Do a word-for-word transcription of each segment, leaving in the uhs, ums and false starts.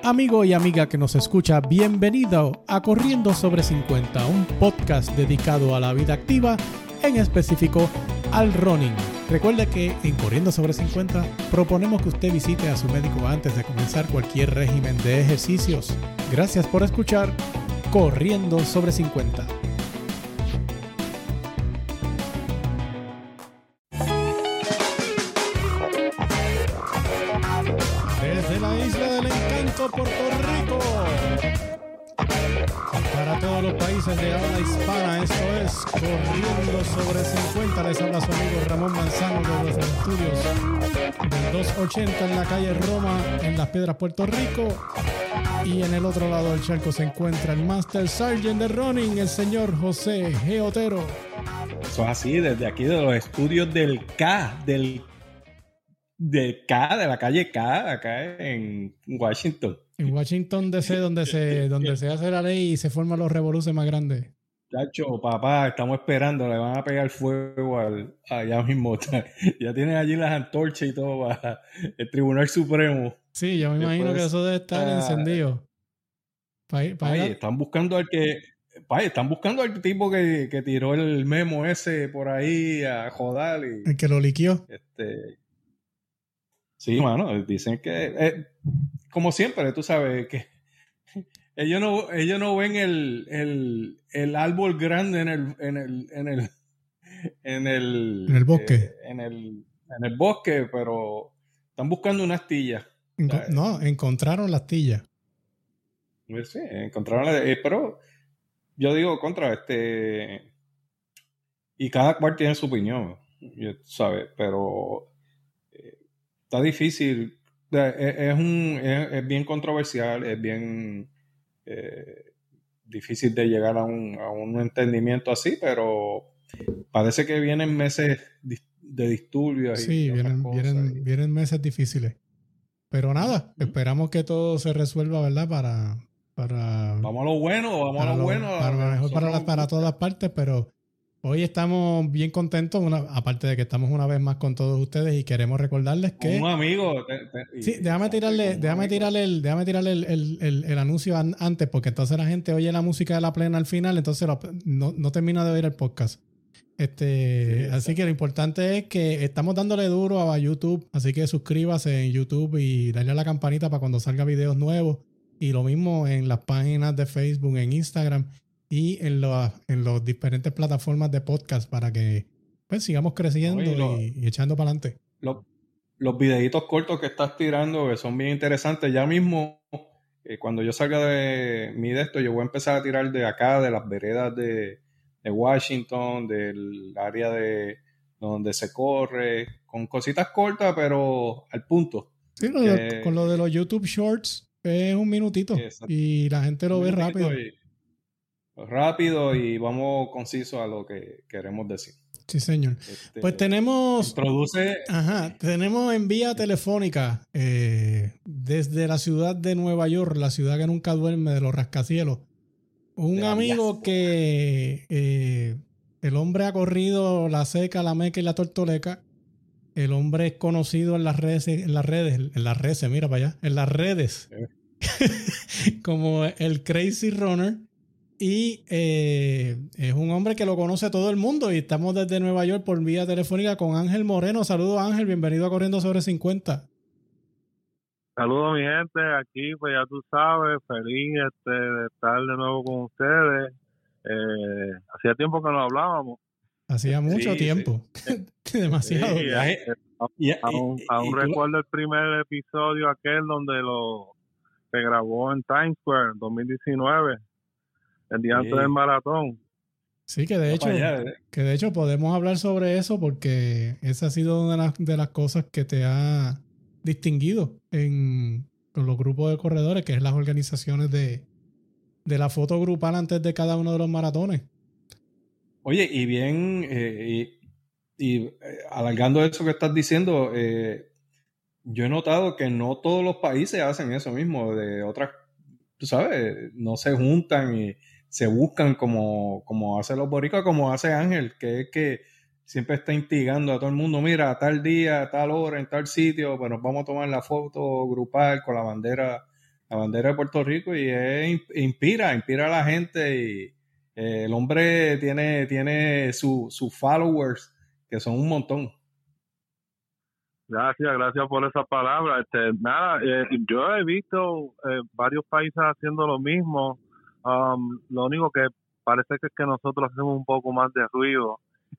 Amigo y amiga que nos escucha, bienvenido a Corriendo sobre cincuenta, un podcast dedicado a la vida activa, en específico al running. Recuerde que en Corriendo sobre cincuenta proponemos que usted visite a su médico antes de comenzar cualquier régimen de ejercicios. Gracias por escuchar Corriendo sobre cincuenta. Desde la isla del encanto, Puerto Rico, para todos los países de habla hispana, esto es Corriendo sobre cincuenta. Les habla su amigo Ramón Manzano de los estudios del doscientos ochenta en la calle Roma, en Las Piedras, Puerto Rico. Y en el otro lado del charco se encuentra el Master Sergeant de Running, el señor José G. Otero. Eso es así, desde aquí de los estudios del K, del de K, de la calle K, acá en Washington. En Washington D C, donde se, donde se hace la ley y se forman los revoluciones más grandes. Chacho, papá, estamos esperando, le van a pegar fuego al, allá mismo. Ya tienen allí las antorchas y todo para el Tribunal Supremo. Sí, yo me Después, imagino que eso debe estar uh, encendido. Pa, pa Ay, están buscando al que... Ay, están buscando al tipo que, que tiró el memo ese por ahí a joder. Y, el que lo liquió. Este... Sí, mano, dicen que, eh, como siempre, tú sabes, que ellos no, ellos no ven el, el, el árbol grande en el, en el, en el, en el, en el bosque. Eh, en el, en el bosque, pero están buscando una astilla. Enco- no, encontraron la astilla. Sí, encontraron la, eh, pero yo digo contra este, y cada cual tiene su opinión, ¿sabes? Pero está difícil, es, es, un, es, es bien controversial, es bien eh, difícil de llegar a un, a un entendimiento así, pero parece que vienen meses de disturbios. Sí, y vienen, vienen, y... vienen meses difíciles. Pero nada, uh-huh. Esperamos que todo se resuelva, ¿verdad? Para... para vamos a lo bueno, vamos a lo, lo bueno. Para lo mejor para, la, para todas partes, pero... Hoy estamos bien contentos, una, aparte de que estamos una vez más con todos ustedes y queremos recordarles que... Un amigo. Te, te, sí, déjame tirarle, déjame tirarle, el, déjame tirarle el, el, el, el anuncio an, antes, porque entonces la gente oye la música de la plena al final, entonces lo, no, no termina de oír el podcast. Este, sí, así que lo importante es que estamos dándole duro a YouTube, así que suscríbase en YouTube y dale a la campanita para cuando salga videos nuevos. Y lo mismo en las páginas de Facebook, en Instagram y en las en los diferentes plataformas de podcast para que pues sigamos creciendo Oye, lo, y, y echando para adelante. Lo, los videitos cortos que estás tirando que son bien interesantes. Ya mismo, eh, cuando yo salga de mi de esto, yo voy a empezar a tirar de acá, de las veredas de, de Washington, del área de donde se corre, con cositas cortas, pero al punto. Sí, lo de, con lo de los YouTube Shorts es un minutito exacto. Y la gente lo un ve rápido. Y, rápido y vamos conciso a lo que queremos decir. Sí, señor. Este, pues tenemos... Introduce... Ajá, tenemos en vía telefónica eh, desde la ciudad de Nueva York, la ciudad que nunca duerme, de los rascacielos. Un amigo diáspora. que eh, el hombre ha corrido la Seca, la Meca y la Tortoleca. El hombre es conocido en las redes, en las redes, en las redes, mira para allá, en las redes, eh. como el Crazy Runner. Y eh, es un hombre que lo conoce todo el mundo y estamos desde Nueva York por vía telefónica con Ángel Moreno. Saludos, Ángel, bienvenido a Corriendo sobre cincuenta. Saludos, mi gente, aquí pues ya tú sabes, feliz este, de estar de nuevo con ustedes. Eh, hacía tiempo que no hablábamos. Hacía mucho sí, tiempo, sí. Demasiado. Sí, y, y, y, aún y, aún y, recuerdo el primer episodio aquel donde lo se grabó en Times Square en dos mil diecinueve. El día sí. antes del maratón. Sí, que de hecho, allá, ¿eh? que de hecho podemos hablar sobre eso porque esa ha sido una de las, de las cosas que te ha distinguido en con los grupos de corredores, que es las organizaciones de, de la foto grupal antes de cada uno de los maratones. Oye, y bien, eh, y, y eh, alargando eso que estás diciendo, eh, yo he notado que no todos los países hacen eso mismo, de otras, tú sabes, no se juntan y se buscan como, como hacen los boricuas, como hace Ángel, que es que siempre está instigando a todo el mundo, mira, tal día, tal hora, en tal sitio, pues nos vamos a tomar la foto grupal con la bandera la bandera de Puerto Rico y es, inspira, inspira a la gente y eh, el hombre tiene, tiene sus su followers que son un montón. Gracias, gracias por esa palabra. Este, nada, eh, yo he visto eh, varios países haciendo lo mismo. Um, lo único que parece que es que nosotros hacemos un poco más de ruido.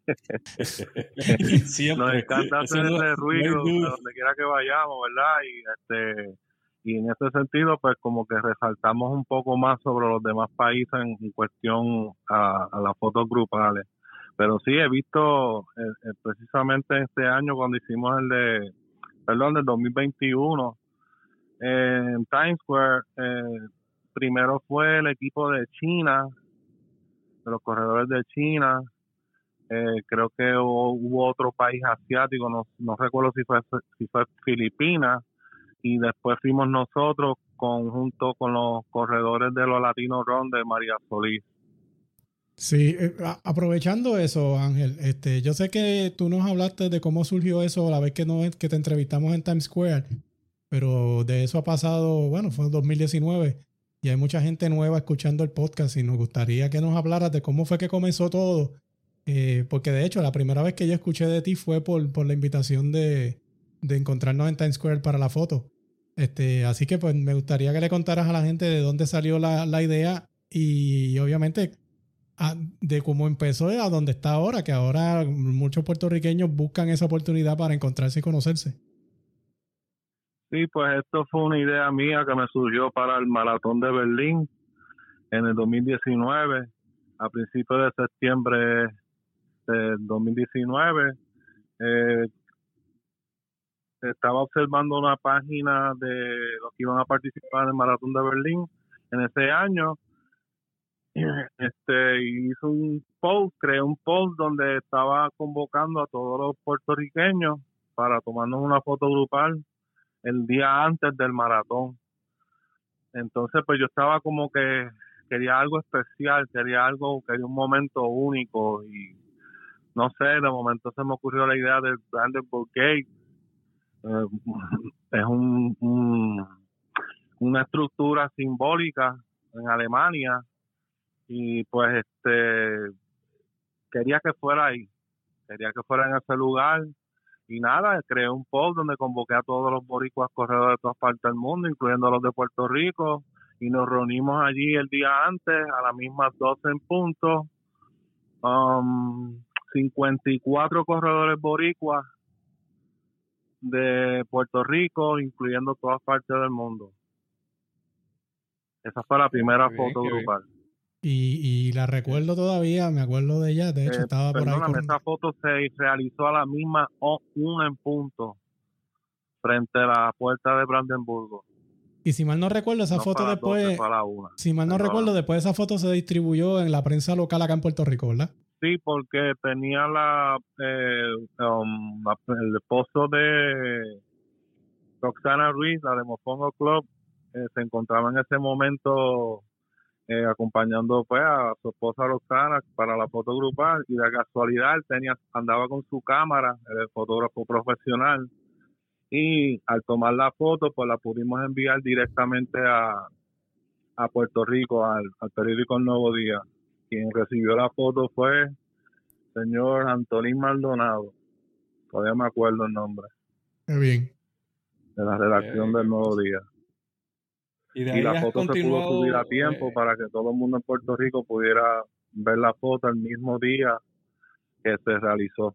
Nos encanta hacer no, ese ruido no a donde quiera que vayamos, ¿verdad? Y este y en ese sentido, pues como que resaltamos un poco más sobre los demás países en, en cuestión a, a las fotos grupales. Pero sí, he visto eh, eh, precisamente este año cuando hicimos el de, perdón, del dos mil veintiuno, eh, en Times Square, eh, primero fue el equipo de China, de los corredores de China, eh, creo que hubo, hubo otro país asiático, no, no recuerdo si fue, si fue Filipinas, y después fuimos nosotros conjunto con los corredores de los Latinos Run de María Solís. Sí, eh, aprovechando eso, Ángel, este, yo sé que tú nos hablaste de cómo surgió eso la vez que, no, que te entrevistamos en Times Square, pero de eso ha pasado, bueno, fue en dos mil diecinueve y hay mucha gente nueva escuchando el podcast y nos gustaría que nos hablaras de cómo fue que comenzó todo, eh, porque de hecho la primera vez que yo escuché de ti fue por, por la invitación de, de encontrarnos en Times Square para la foto. Este, así que pues me gustaría que le contaras a la gente de dónde salió la, la idea y obviamente de cómo empezó a donde está ahora, que ahora muchos puertorriqueños buscan esa oportunidad para encontrarse y conocerse. Sí, pues esto fue una idea mía que me surgió para el Maratón de Berlín en el dos mil diecinueve, a principios de septiembre del dos mil diecinueve. Eh, estaba observando una página de los que iban a participar en el Maratón de Berlín en ese año. Este hizo un post, creé un post donde estaba convocando a todos los puertorriqueños para tomarnos una foto grupal el día antes del maratón. Entonces pues yo estaba como que quería algo especial, quería algo, quería un momento único y no sé, de momento se me ocurrió la idea del Brandenburg Gate. Eh, es un, un una estructura simbólica en Alemania. Y pues este quería que fuera ahí, quería que fuera en ese lugar y nada, creé un post donde convoqué a todos los boricuas corredores de todas partes del mundo, incluyendo los de Puerto Rico, y nos reunimos allí el día antes a las mismas doce en punto, um, cincuenta y cuatro corredores boricuas de Puerto Rico, incluyendo todas partes del mundo. Esa fue la primera qué foto bien, grupal. Y, y la recuerdo todavía, me acuerdo de ella, de hecho Eh, estaba por ahí. Perdóname, Con... esa foto se realizó a la misma una en punto, frente a la puerta de Brandenburgo. Y si mal no recuerdo, esa no foto para después, doce, para una. si mal no Perdóname. recuerdo, después esa foto se distribuyó en la prensa local acá en Puerto Rico, ¿verdad? Sí, porque tenía la, eh, um, la el esposo de Roxana Ruiz, la de Mofongo Club, eh, se encontraba en ese momento eh, acompañando pues a su esposa Roxana para la foto grupal y de casualidad él tenía, andaba con su cámara, el fotógrafo profesional, y al tomar la foto pues la pudimos enviar directamente a, a Puerto Rico, al, al periódico El Nuevo Día. Quien recibió la foto fue señor Antolín Maldonado, todavía me acuerdo el nombre. Qué bien. De la redacción eh, del Nuevo Día. Y, de y la foto se pudo subir a tiempo eh, para que todo el mundo en Puerto Rico pudiera ver la foto el mismo día que se realizó.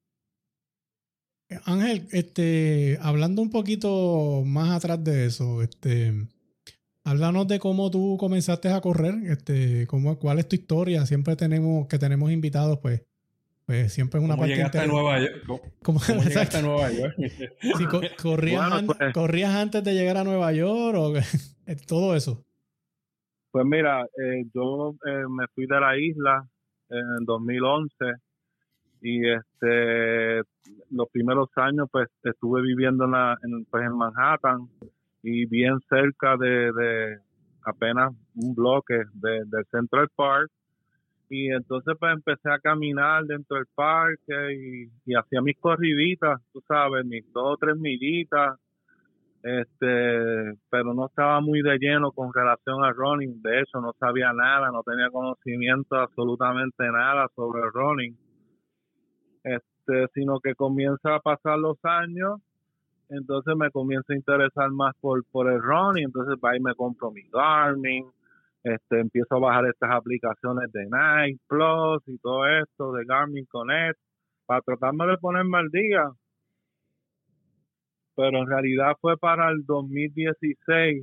Ángel, este, hablando un poquito más atrás de eso, este, háblanos de cómo tú comenzaste a correr, este, cómo, cuál es tu historia. Siempre tenemos que tenemos invitados, pues, pues siempre es una ¿Cómo parte llegaste a Nueva York? ¿Cómo, ¿Cómo, ¿cómo llegaste a Nueva York? Si co corrías, bueno, an pues, ¿corrías antes de llegar a Nueva York o todo eso? Pues mira, eh, yo eh, me fui de la isla en el dos mil once y este los primeros años pues estuve viviendo en, la, en, pues, en Manhattan y bien cerca de, de apenas un bloque de, del Central Park. Y entonces pues empecé a caminar dentro del parque y, y hacía mis corriditas, tú sabes, mis dos o tres millitas. este, pero no estaba muy de lleno con relación al running. De hecho, no sabía nada, no tenía conocimiento absolutamente nada sobre el running. Este, sino que comienza a pasar los años, entonces me comienza a interesar más por, por el running, entonces va y me compro mi Garmin, este, empiezo a bajar estas aplicaciones de Nike Plus y todo esto, de Garmin Connect, para tratarme de ponerme al día. Pero en realidad fue para el dos mil dieciséis,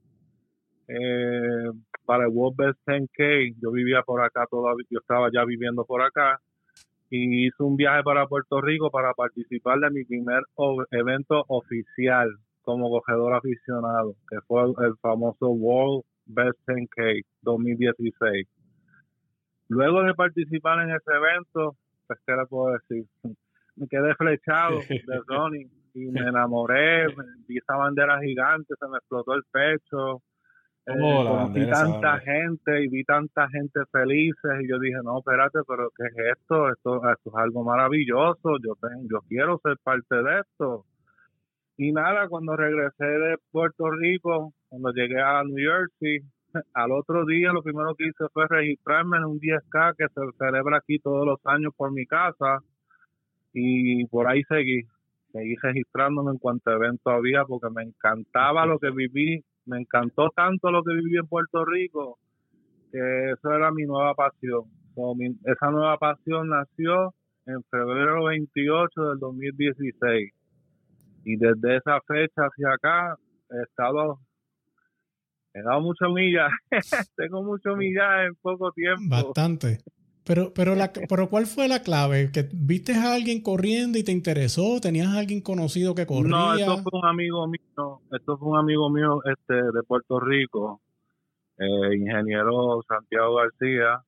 eh, para el World Best ten K. Yo vivía por acá todavía, yo estaba ya viviendo por acá, y hice un viaje para Puerto Rico para participar de mi primer o- evento oficial como corredor aficionado, que fue el, el famoso World Best ten K dos mil dieciséis. Luego de participar en ese evento, pues, ¿qué le puedo decir? Me quedé flechado de running y me enamoré, vi esa bandera gigante, se me explotó el pecho, eh, Oh, la conocí bandera, esa tanta bandera. gente y vi tanta gente felices y yo dije, no, espérate, pero ¿qué es esto? Esto, esto es algo maravilloso, yo, ten- yo quiero ser parte de esto. Y nada, cuando regresé de Puerto Rico, cuando llegué a New Jersey, al otro día lo primero que hice fue registrarme en un diez K que se celebra aquí todos los años por mi casa, y por ahí seguí, seguí registrándome en cuanto evento había, porque me encantaba lo que viví, me encantó tanto lo que viví en Puerto Rico, que eso era mi nueva pasión. So, mi- esa nueva pasión nació en febrero veintiocho del dos mil dieciséis, y desde esa fecha hacia acá he estado, he dado mucho millaje, tengo mucho millaje en poco tiempo. Bastante. Pero, pero, la, pero ¿cuál fue la clave? ¿Que viste a alguien corriendo y te interesó? ¿Tenías a alguien conocido que No, esto corría? fue un amigo mío, esto fue un amigo mío este de Puerto Rico, eh, ingeniero Santiago García,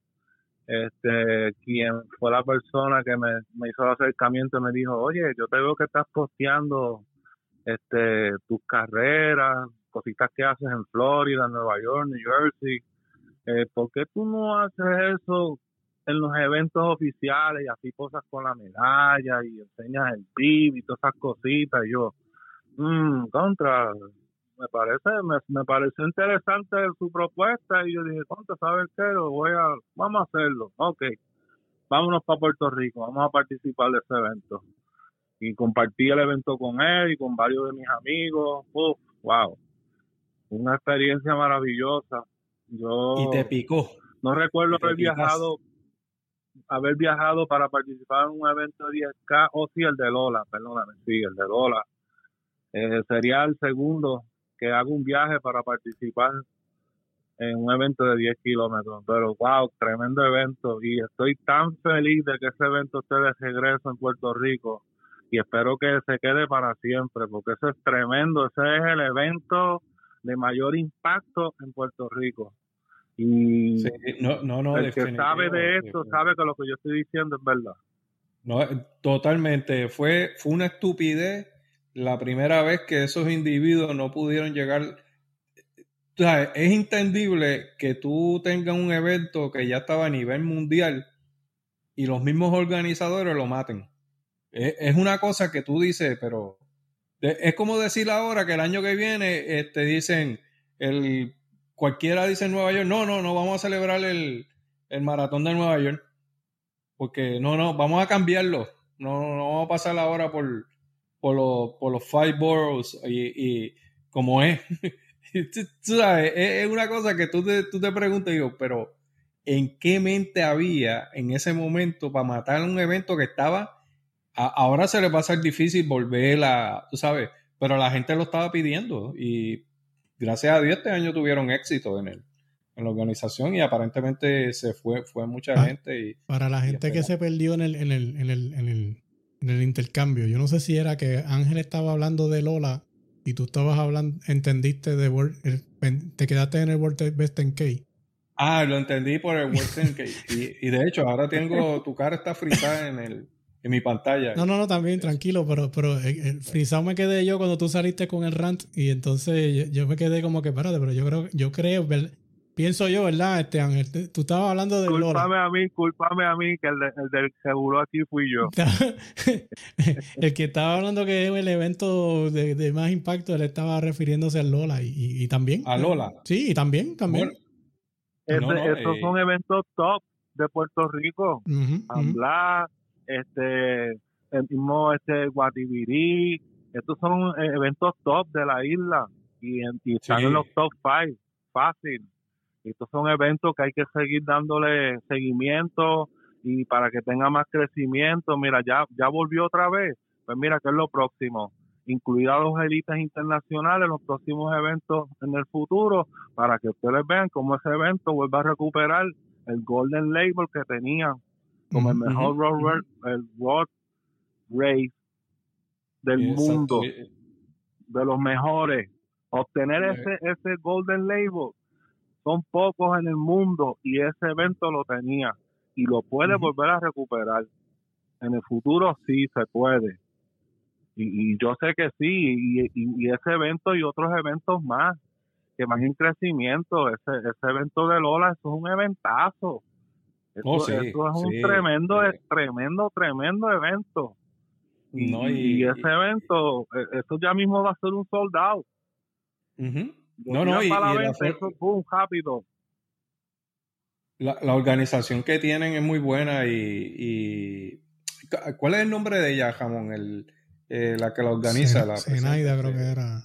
este, quien fue la persona que me, me hizo el acercamiento y me dijo, oye, yo te veo que estás posteando este tus carreras, cositas que haces en Florida, Nueva York, New Jersey, eh, ¿por qué tú no haces eso en los eventos oficiales y así cosas con la medalla y enseñas el P I B y todas esas cositas? Y yo, mmm, contra, me parece, me, me pareció interesante su propuesta, y yo dije, contra, ¿sabes qué? Lo voy a, vamos a hacerlo, ok, vámonos para Puerto Rico, vamos a participar de ese evento. Y compartí el evento con él y con varios de mis amigos. Uf, wow, una experiencia maravillosa. Y te Yo picó. no recuerdo Y te haber picas. viajado, haber viajado para participar en un evento de diez K, o sí, el de Lola, perdóname, sí, el de Lola. Eh, sería el segundo que hago un viaje para participar en un evento de diez kilómetros. Pero wow, tremendo evento, y estoy tan feliz de que ese evento esté de regreso en Puerto Rico, y espero que se quede para siempre, porque eso es tremendo. Ese es el evento de mayor impacto en Puerto Rico, y Sí, no, no, no, el que sabe de esto sabe que lo que yo estoy diciendo es verdad. No, totalmente. Fue, fue una estupidez la primera vez que esos individuos no pudieron llegar. O sea, es entendible que tú tengas un evento que ya estaba a nivel mundial y los mismos organizadores lo maten. Es, es una cosa que tú dices, pero es como decir ahora que el año que viene este, dicen, el, cualquiera dice en Nueva York, no, no, no vamos a celebrar el, el maratón de Nueva York, porque no, no, vamos a cambiarlo, no, no, no vamos a pasar ahora por, por, los, por los five boroughs y, y como es. tú, tú sabes, es, es una cosa que tú te, tú te preguntas, digo, pero ¿en qué mente había en ese momento para matar un evento que estaba... Ahora se les va a hacer difícil volver a, tú sabes, pero la gente lo estaba pidiendo y gracias a Dios este año tuvieron éxito en, el, en la organización y aparentemente se fue, fue mucha Pa- gente. Y, para la y gente que esperamos. se perdió en el, en, el, en, el, en, el, en el intercambio, yo no sé si era que Ángel estaba hablando de Lola y tú estabas hablando, entendiste de World, el, te quedaste en el World Best ten K. Ah, lo entendí por el World ten K. y, y de hecho ahora tengo, tu cara está frisada en el... en mi pantalla. No, no, no, también, tranquilo, pero, pero el, el frisado me quedé yo cuando tú saliste con el rant y entonces yo, yo me quedé como que, espérate, pero yo creo, yo creo, pienso yo, ¿verdad, este Ángel? Tú estabas hablando de Lola. Cúlpame a mí, cúlpame a mí, que el, de, el del seguro aquí fui yo. El que estaba hablando que es el evento de, de más impacto, él estaba refiriéndose a Lola y, y, y también. ¿A Lola? Sí, y también, también. Bueno, ese, no, no, estos eh, son eventos top de Puerto Rico. Uh-huh, Ambla, uh-huh. este, el mismo este Guatibirí, estos son eventos top de la isla y, y están sí. en los top five, fácil. Estos son eventos que hay que seguir dándole seguimiento y para que tenga más crecimiento. Mira, ya, ya volvió otra vez. Pues mira, ¿qué es lo próximo? Incluir a los élites internacionales en los próximos eventos en el futuro para que ustedes vean cómo ese evento vuelva a recuperar el Golden Label que tenía como uh-huh, el mejor uh-huh. road, el road race del Exacto. mundo, de los mejores. Obtener uh-huh. ese, ese Golden Label son pocos en el mundo y ese evento lo tenía y lo puede uh-huh. volver a recuperar. En el futuro sí se puede. Y, y yo sé que sí, y, y, y ese evento y otros eventos más, que van en crecimiento. Ese, ese evento de Lola, eso es un eventazo. Eso, oh, sí, eso es un sí, tremendo, sí. tremendo, tremendo evento. Y, no, y, y ese evento, eso ya mismo va a ser un sold out. Uh-huh. No, no, y, para y la venta, la, eso, boom, rápido. La, la organización que tienen es muy buena y, y ¿cuál es el nombre de ella, Jamón? El, eh, la que la organiza. Sen, la Zenaida creo que era.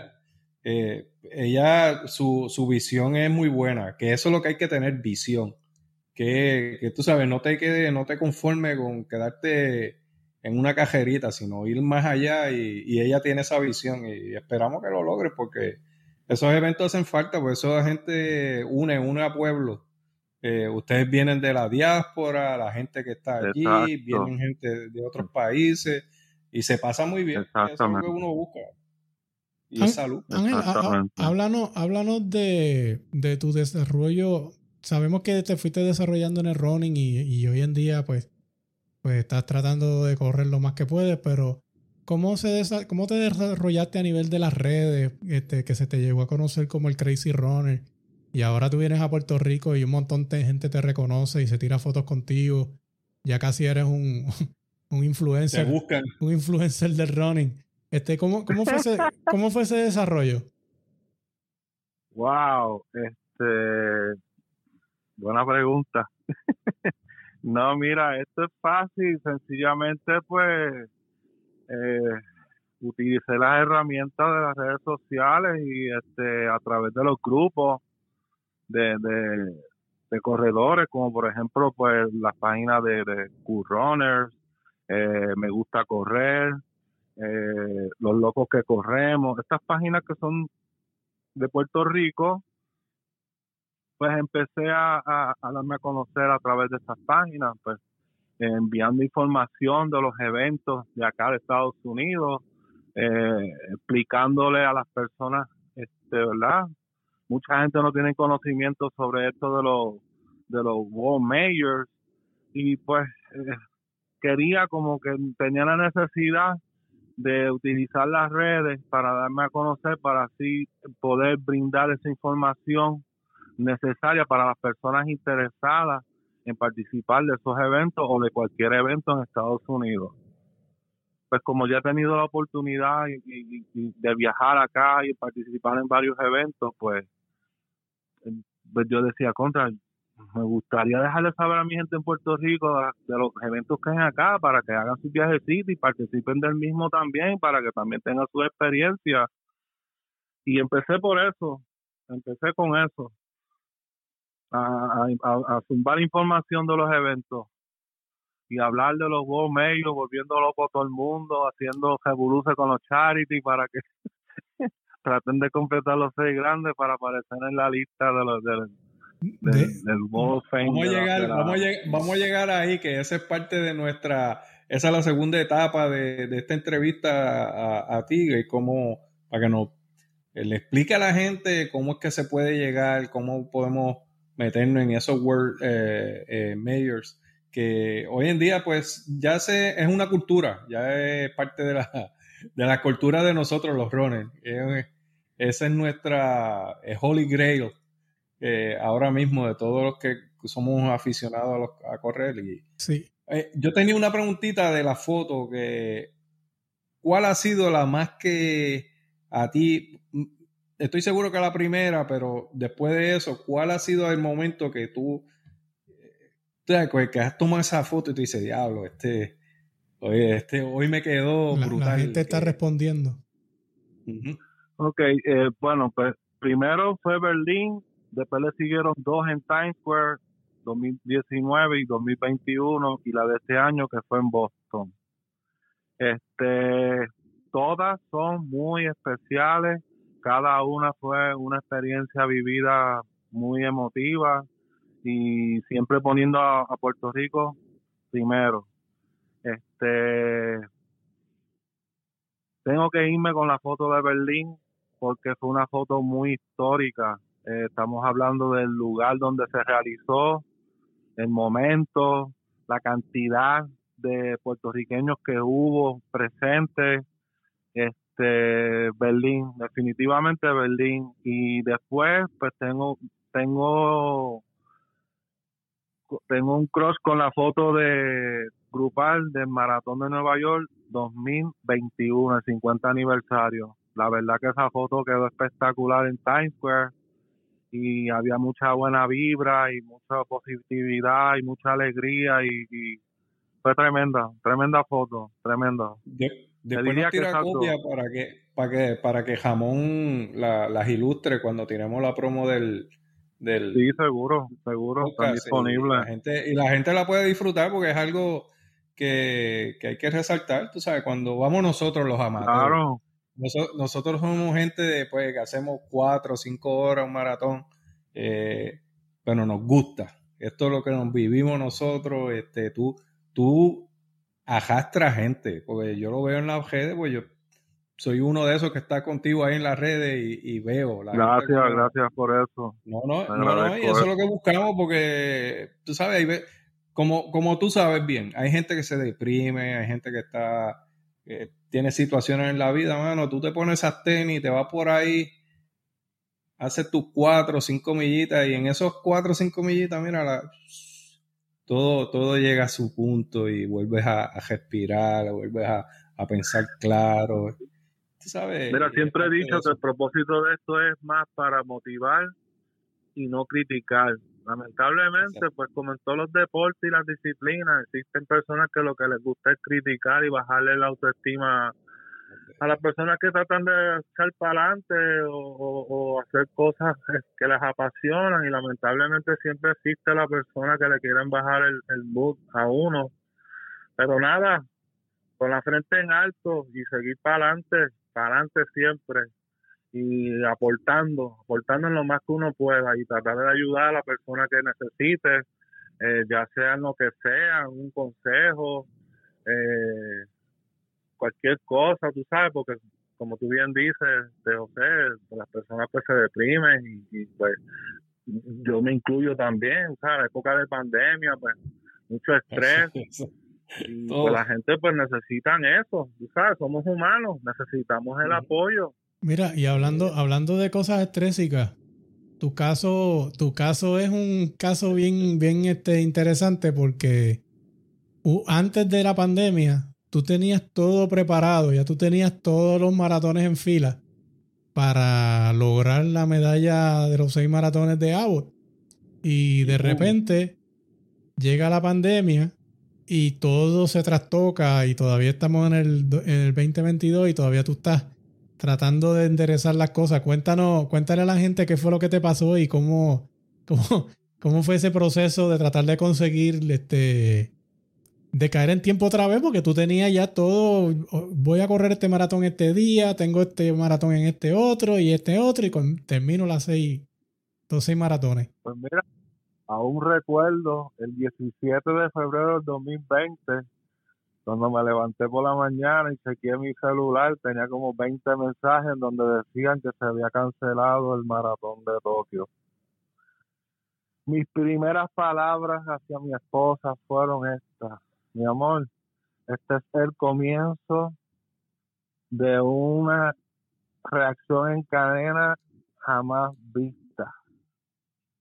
Eh, ella, su, su visión es muy buena, que eso es lo que hay que tener, visión. Que, que tú sabes, no te quede, no te conformes con quedarte en una cajerita, sino ir más allá y, y ella tiene esa visión y esperamos que lo logre porque esos eventos hacen falta, porque eso la gente une, une a pueblos. Eh, ustedes vienen de la diáspora, la gente que está allí, Exacto. vienen gente de otros países y se pasa muy bien. Eso es lo que uno busca. Y es salud. Ángel, háblanos, háblanos de, de tu desarrollo. Sabemos que te fuiste desarrollando en el running y, y hoy en día pues, pues estás tratando de correr lo más que puedes, pero ¿cómo, se desa- cómo te desarrollaste a nivel de las redes? Este, que se te llegó a conocer como el Crazy Runner y ahora tú vienes a Puerto Rico y un montón de gente te reconoce y se tira fotos contigo. Ya casi eres un, un influencer. Te buscan. Un influencer del running. Este, ¿cómo, cómo, fue ese, ¿Cómo fue ese desarrollo? Wow, este, buena pregunta. No, mira, esto es fácil, sencillamente pues eh, utilicé las herramientas de las redes sociales y este a través de los grupos de, de, de corredores, como por ejemplo pues las páginas de, de Cool Runners, eh, Me Gusta Correr, Eh, Los Locos que Corremos, estas páginas que son de Puerto Rico, pues empecé a, a, a darme a conocer a través de estas páginas, pues eh, enviando información de los eventos de acá de Estados Unidos, eh, explicándole a las personas, este, ¿verdad? Mucha gente no tiene conocimiento sobre esto de los de los World Majors y pues eh, quería como que tenía la necesidad de utilizar las redes para darme a conocer, para así poder brindar esa información necesaria para las personas interesadas en participar de esos eventos o de cualquier evento en Estados Unidos. Pues como ya he tenido la oportunidad y, y, y de viajar acá y participar en varios eventos, pues, pues yo decía, contra, me gustaría dejarle saber a mi gente en Puerto Rico de los eventos que hay acá para que hagan sus viajecitos y participen del mismo también, para que también tengan su experiencia. Y empecé por eso, empecé con eso, a, a, a zumbar información de los eventos y hablar de los World Majors, volviendo loco a todo el mundo, haciendo revoluciones con los charity para que traten de completar los seis grandes para aparecer en la lista de los de, de, de, del World Fame. Vamos a, de llegar, la, vamos, a llegar, vamos a llegar ahí, que esa es parte de nuestra, esa es la segunda etapa de, de esta entrevista a, a ti, y cómo, para que nos le explique a la gente cómo es que se puede llegar, cómo podemos meternos en esos World eh, eh, Majors, que hoy en día pues ya se, es una cultura, ya es parte de la, de la cultura de nosotros los runners. Esa es nuestra Holy Grail, eh, ahora mismo de todos los que somos aficionados a, los, a correr. Y, sí. eh, yo tenía una preguntita de la foto, que ¿cuál ha sido la más que a ti, estoy seguro que la primera, pero después de eso, ¿cuál ha sido el momento que tú, que has tomado esa foto y tú dices, diablo, este, oye, este hoy me quedó La, brutal? la gente está eh, respondiendo. Uh-huh. Ok, eh, bueno, pues primero fue Berlín, después le siguieron dos en Times Square, dos mil diecinueve y dos mil veintiuno, y la de este año que fue en Boston. Este, todas son muy especiales, cada una fue una experiencia vivida muy emotiva y siempre poniendo a, a Puerto Rico primero. Este, tengo que irme con la foto de Berlín porque fue una foto muy histórica. Eh, estamos hablando del lugar donde se realizó, el momento, la cantidad de puertorriqueños que hubo presentes. Este, Berlín, definitivamente Berlín. Y después, pues tengo, tengo, tengo un crush con la foto de grupal del Maratón de Nueva York dos mil veintiuno, el cincuenta aniversario. La verdad que esa foto quedó espectacular en Times Square y había mucha buena vibra y mucha positividad y mucha alegría y, y fue tremenda, tremenda foto, tremenda. De, después nos tira copia para que, para que, para que Jamón la, las ilustre cuando tiremos la promo del, del sí, seguro, seguro, están disponibles. Y la gente, y la gente la puede disfrutar porque es algo que, que hay que resaltar, tú sabes, cuando vamos nosotros los amateurs. Claro. Nosotros, nosotros somos gente de, pues, que hacemos cuatro o cinco horas un maratón, eh, pero nos gusta. Esto es lo que nos vivimos nosotros. Este, tú, tú arrastras gente, porque yo lo veo en las redes, pues yo soy uno de esos que está contigo ahí en las redes y, y veo la gracias, gente como, gracias por eso. No, no, no, no, y eso, eso es lo que buscamos, porque tú sabes, hay, como, como tú sabes bien, hay gente que se deprime, hay gente que está, eh, tiene situaciones en la vida, mano, tú te pones esas tenis, te vas por ahí, haces tus cuatro o cinco millitas, y en esos cuatro o cinco millitas, mira, la, todo, todo llega a su punto y vuelves a, a respirar, vuelves a, a pensar claro. ¿Tú sabes? Mira, siempre he dicho que el propósito de esto es más para motivar y no criticar. Lamentablemente, sí, pues como en todos los deportes y las disciplinas, existen personas que lo que les gusta es criticar y bajarle la autoestima a las personas que tratan de echar para adelante o, o, o hacer cosas que les apasionan, y lamentablemente siempre existe la persona que le quieren bajar el, el mood a uno. Pero nada, con la frente en alto y seguir para adelante, para adelante siempre, y aportando, aportando en lo más que uno pueda y tratar de ayudar a la persona que necesite, eh, ya sea en lo que sea, un consejo, eh, cualquier cosa, tú sabes, porque como tú bien dices, de José, las personas pues se deprimen y, y pues yo me incluyo también, ¿sabes? Época de pandemia, pues mucho estrés. Y pues la gente pues necesitan eso, tú sabes, somos humanos, necesitamos el apoyo. Mira, y hablando, hablando de cosas estrésicas, tu caso, tu caso es un caso bien, bien este, interesante porque uh, antes de la pandemia tú tenías todo preparado, ya tú tenías todos los maratones en fila para lograr la medalla de los seis maratones de Abbott. Y de repente llega la pandemia y todo se trastoca y todavía estamos en el, en el veinte veintidós y todavía tú estás tratando de enderezar las cosas. Cuéntanos, cuéntale a la gente qué fue lo que te pasó y cómo, cómo, cómo fue ese proceso de tratar de conseguir este, de caer en tiempo otra vez, porque tú tenías ya todo, voy a correr este maratón este día, tengo este maratón en este otro y este otro y con, termino las seis, los seis maratones. Pues mira, aún recuerdo el diecisiete de febrero del dos mil veinte, cuando me levanté por la mañana y chequeé mi celular, tenía como veinte mensajes en donde decían que se había cancelado el maratón de Tokio. Mis primeras palabras hacia mi esposa fueron estas: mi amor, este es el comienzo de una reacción en cadena jamás vista.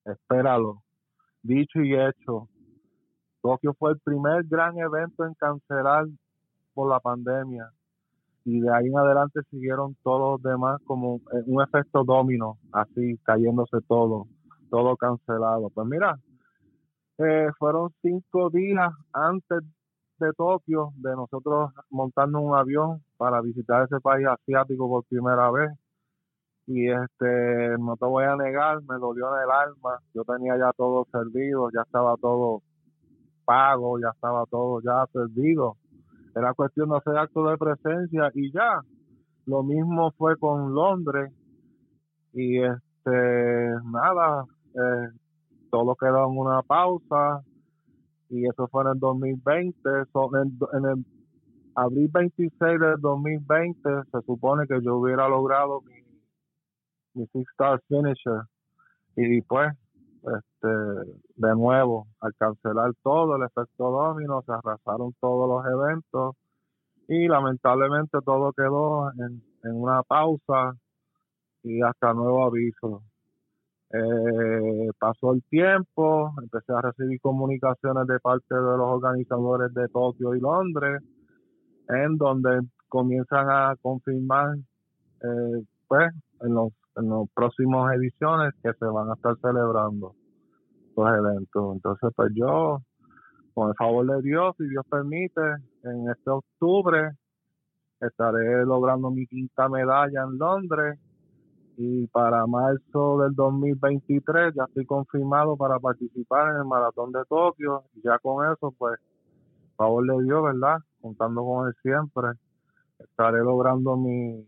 espéralo. Dicho y hecho, Tokio fue el primer gran evento en cancelar por la pandemia. Y de ahí en adelante siguieron todos los demás como un efecto dominó, así cayéndose todo, todo cancelado. Pues mira, eh, fueron cinco días antes de Tokio, de nosotros montando un avión para visitar ese país asiático por primera vez. Y este, no te voy a negar, me dolió en el alma. Yo tenía ya todo servido, ya estaba todo pago, ya estaba todo ya servido. Era cuestión de hacer acto de presencia y ya. Lo mismo fue con Londres y este nada, eh, todo quedó en una pausa y eso fue en el dos mil veinte. So, en, en el abril veintiséis del dos mil veinte se supone que yo hubiera logrado mi, mi Six Star Finisher y pues este de nuevo al cancelar todo el efecto domino se arrasaron todos los eventos y lamentablemente todo quedó en, en una pausa y hasta nuevo aviso. Eh, pasó el tiempo, empecé a recibir comunicaciones de parte de los organizadores de Tokio y Londres, en donde comienzan a confirmar eh, pues en los en las próximas ediciones que se van a estar celebrando los eventos. Entonces pues yo, con el favor de Dios, si Dios permite, en este octubre estaré logrando mi quinta medalla en Londres y para marzo del dos mil veintitrés ya estoy confirmado para participar en el Maratón de Tokio y ya con eso pues, favor de Dios, ¿verdad? Contando con él siempre, estaré logrando mi,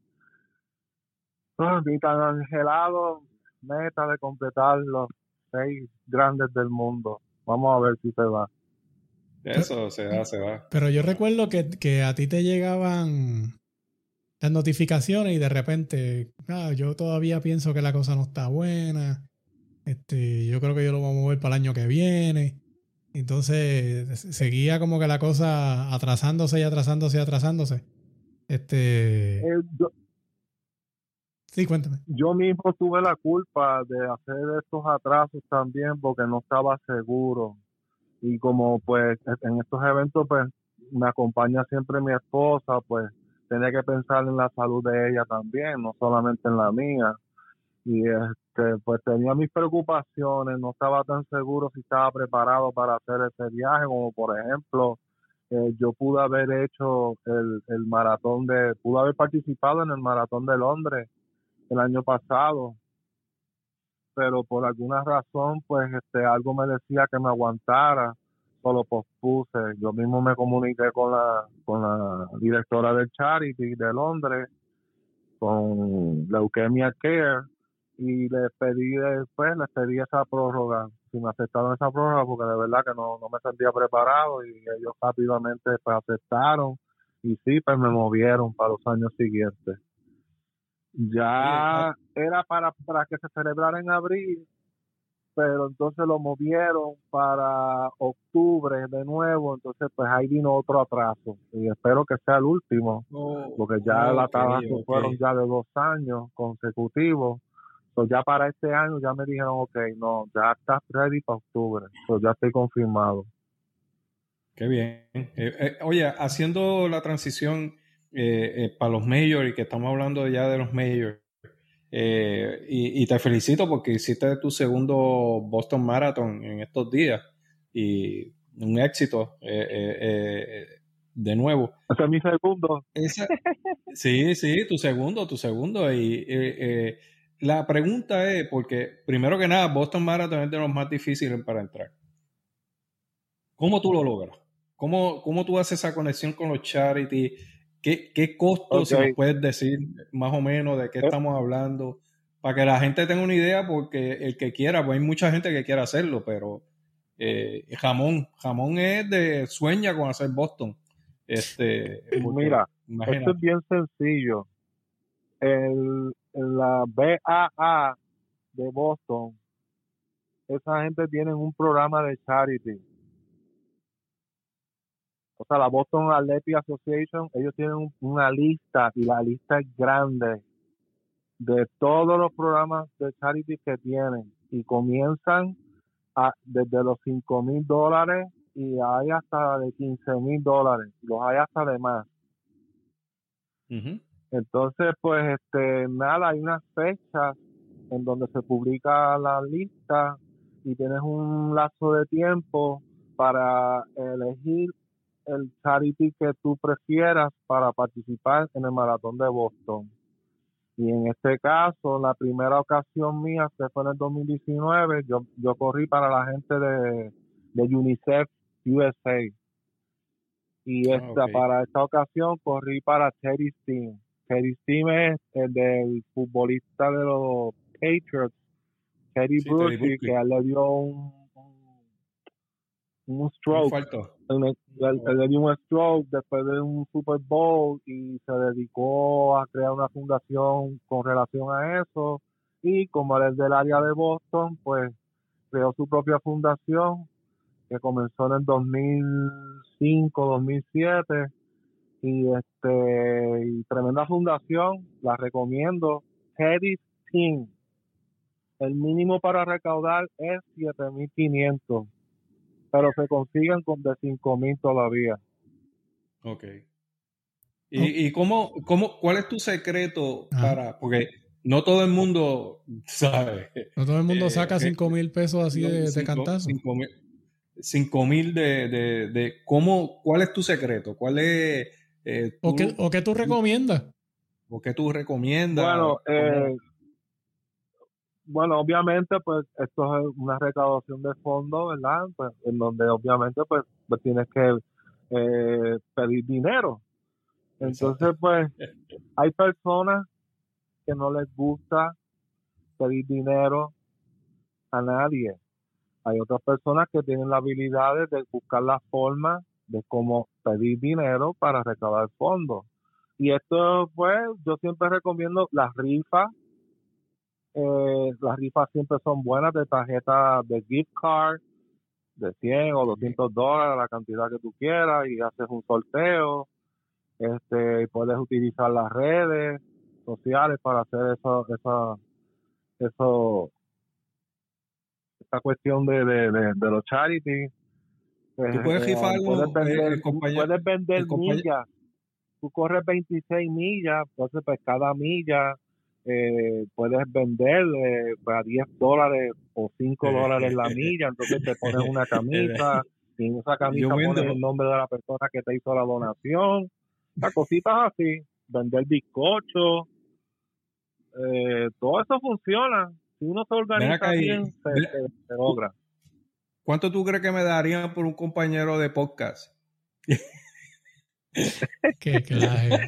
oh, mi tan angelado meta de completar los seis grandes del mundo. Vamos a ver si se va. Eso pero, se da, se da. Pero yo recuerdo que, que a ti te llegaban las notificaciones y de repente, ah, yo todavía pienso que la cosa no está buena. Este, yo creo que yo lo voy a mover para el año que viene. Entonces seguía como que la cosa atrasándose y atrasándose y atrasándose. Este. Eh, yo, Sí, cuéntame. Yo mismo tuve la culpa de hacer estos atrasos también porque no estaba seguro. Y como pues en estos eventos pues me acompaña siempre mi esposa, pues tenía que pensar en la salud de ella también, no solamente en la mía. Y este pues tenía mis preocupaciones, no estaba tan seguro si estaba preparado para hacer ese viaje, como por ejemplo, eh, yo pude haber hecho el, el maratón de, pude haber participado en el maratón de Londres el año pasado, pero por alguna razón pues este algo me decía que me aguantara, solo pospuse. Yo mismo me comuniqué con la con la directora del Charity de Londres, con Leukemia Care, y le pedí después, les pedí esa prórroga, si me aceptaron esa prórroga, porque de verdad que no, no me sentía preparado, y ellos rápidamente pues aceptaron, y sí, pues me movieron para los años siguientes. Ya Oye, era para, para que se celebrara en abril, pero entonces lo movieron para octubre de nuevo, entonces pues ahí vino otro atraso y espero que sea el último, oh, porque ya okay, el atraso okay. fueron ya de dos años consecutivos. So ya para este año ya me dijeron, ok, no, ya estás ready para octubre, so ya estoy confirmado. Qué bien. Eh, eh, oye, haciendo la transición eh, eh, para los majors, y que estamos hablando ya de los majors, eh, y, y te felicito porque hiciste tu segundo Boston Marathon en estos días y un éxito eh, eh, eh, de nuevo. Ese es mi segundo. Esa, sí, sí, tu segundo, tu segundo. Y eh, eh, la pregunta es, porque primero que nada, Boston Marathon es de los más difíciles para entrar. ¿Cómo tú lo logras? ¿Cómo, cómo tú haces esa conexión con los charity? ¿Qué, qué costo, okay, si nos puedes decir más o menos de qué ¿Eh? estamos hablando? Para que la gente tenga una idea, porque el que quiera, pues hay mucha gente que quiere hacerlo, pero eh, jamón, jamón es de sueña con hacer Boston. Este, porque, mira, imagínate. Esto es bien sencillo. El, la B A A de Boston, esa gente tiene un programa de charity. O sea, la Boston Athletic Association, ellos tienen un, una lista, y la lista es grande, de todos los programas de charity que tienen. y comienzan a, desde los cinco mil dólares y hay hasta de quince mil dólares, los hay hasta de más. Uh-huh. Entonces, pues, este, nada, hay unas fechas en donde se publica la lista y tienes un lapso de tiempo para elegir el charity que tú prefieras para participar en el maratón de Boston. Y en este caso, la primera ocasión mía, que fue en el dos mil diecinueve, yo, yo corrí para la gente de, de UNICEF U S A. Y esta, Ah, okay. para esta ocasión corrí para Teddy Steam. Teddy Steam es el del futbolista de los Patriots, Teddy Sí, Bruschi, Teddy Bruschi. que a él le dio un, un, un stroke. Un él, él, él le dio un stroke después de un Super Bowl y se dedicó a crear una fundación con relación a eso. Y como él es del área de Boston, pues creó su propia fundación que comenzó en el dos mil cinco, dos mil siete. Y este y tremenda fundación, la recomiendo. Teddy's Team. El mínimo para recaudar es siete mil quinientos, pero se consiguen con de cinco mil todavía. Ok. ¿Y, y cómo, cómo, cuál es tu secreto Ajá. para, porque no todo el mundo sabe. No todo el mundo eh, saca cinco mil pesos así no, de, de cinco, cantazo. Cinco mil, cinco mil de, de, de cómo, ¿cuál es tu secreto? ¿Cuál es eh, tú, ¿O, qué, ¿O qué tú recomiendas? ¿O qué tú recomiendas? Bueno, eh, bueno, obviamente, pues esto es una recaudación de fondos, ¿verdad? Pues, en donde obviamente, pues, pues tienes que eh, pedir dinero. Entonces, exacto. pues, hay personas que no les gusta pedir dinero a nadie. Hay otras personas que tienen la habilidad de buscar la forma de cómo pedir dinero para recaudar fondos. Y esto, pues, yo siempre recomiendo las rifas. Eh, las rifas siempre son buenas de tarjeta de gift card de cien o doscientos dólares, la cantidad que tú quieras, y haces un sorteo. Este, puedes utilizar las redes sociales para hacer eso, eso, eso, esta cuestión de, de, de, de los charities. Tú puedes rifar eh, puedes vender, el compañero, puedes vender el compañero. millas. Tú corres veintiséis millas, entonces pues cada milla eh, puedes vender eh, a diez dólares o cinco dólares la milla, entonces te pones una camisa y en esa camisa pones el nombre de la persona que te hizo la donación, las cositas así, vender bizcocho, eh, todo eso funciona. Si uno se organiza bien, se, se, se logra. ¿Cuánto tú crees que me darían por un compañero de podcast? Qué clase.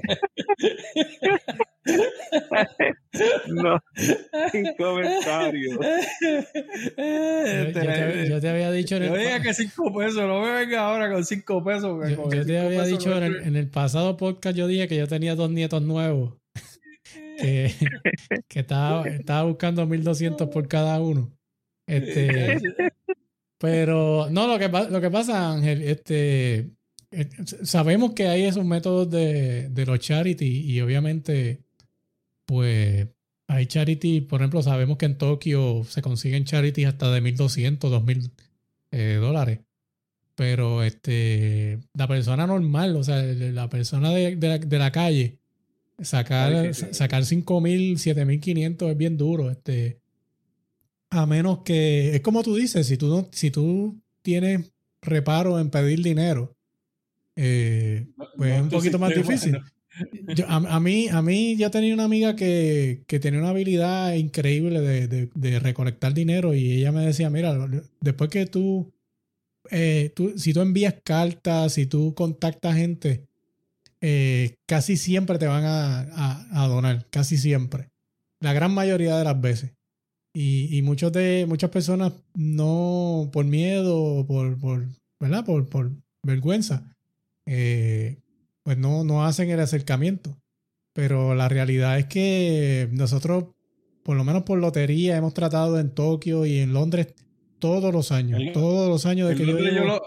No, sin comentarios. Yo, yo, te, yo te había dicho en el yo diga que cinco pesos, no me venga ahora con cinco pesos. Yo, con yo te había pesos dicho no en el, en el pasado podcast, yo dije que yo tenía dos nietos nuevos. que, que estaba, estaba buscando mil doscientos por cada uno. Este, pero no, lo que, lo que pasa, Ángel, este, sabemos que hay esos métodos de, de los charity y obviamente, pues, hay charity, por ejemplo, sabemos que en Tokio se consiguen charity hasta de mil doscientos, dos mil eh, dólares. Pero este, la persona normal, o sea, la persona de, de, la, de la calle, sacar, sacar cinco mil, siete mil quinientos es bien duro. Este, a menos que, es como tú dices, si tú, no, si tú tienes reparo en pedir dinero, eh, pues no, es un poquito más difícil. No. Yo, a, a, mí, a mí yo tenía una amiga que, que tenía una habilidad increíble de, de, de recolectar dinero y ella me decía, mira, después que tú, eh, tú si tú envías cartas, si tú contactas gente, eh, casi siempre te van a, a, a donar, casi siempre. La gran mayoría de las veces. Y, y muchos de, muchas personas no, por miedo, por, por, ¿verdad? Por, por vergüenza, eh, pues no, no hacen el acercamiento. Pero la realidad es que nosotros, por lo menos por lotería, hemos tratado en Tokio y en Londres todos los años. El, todos los años de que yo, llevo, yo lo...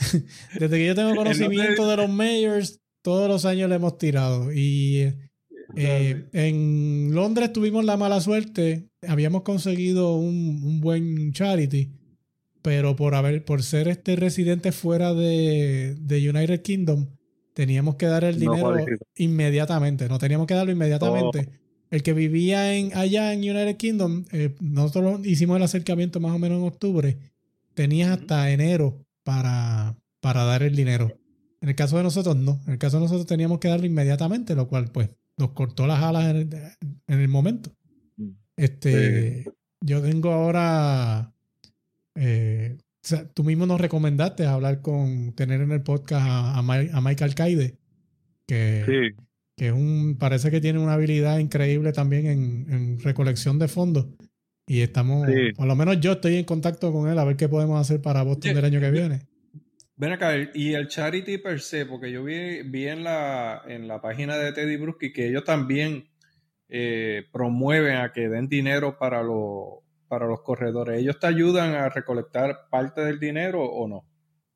desde que yo tengo conocimiento de los mayors, todos los años le hemos tirado. Y Eh, en Londres tuvimos la mala suerte, habíamos conseguido un, un buen charity, pero por haber, por ser este residente fuera de, de United Kingdom, teníamos que dar el No dinero cualifica. inmediatamente, no teníamos que darlo Oh, inmediatamente. El que vivía en, allá en United Kingdom, eh, nosotros hicimos el acercamiento más o menos en octubre, tenías Ujú. hasta enero para, para dar el dinero. En el caso de nosotros, no. En el caso de nosotros teníamos que darlo inmediatamente, lo cual, pues, nos cortó las alas en el, en el momento. sí. Este, yo tengo ahora, eh, o sea, tú mismo nos recomendaste hablar con, tener en el podcast a, a, Mike, a Mike Alcaide, que, Sí, que es un, parece que tiene una habilidad increíble también en, en recolección de fondos. Y estamos, sí. por lo menos yo estoy en contacto con él a ver qué podemos hacer para Boston Oye, del año que ve- viene. ven acá, y el charity per se, porque yo vi, vi en la, en la página de Teddy Bruschi que ellos también eh, promueven a que den dinero para, los para los corredores. ¿Ellos te ayudan a recolectar parte del dinero o no?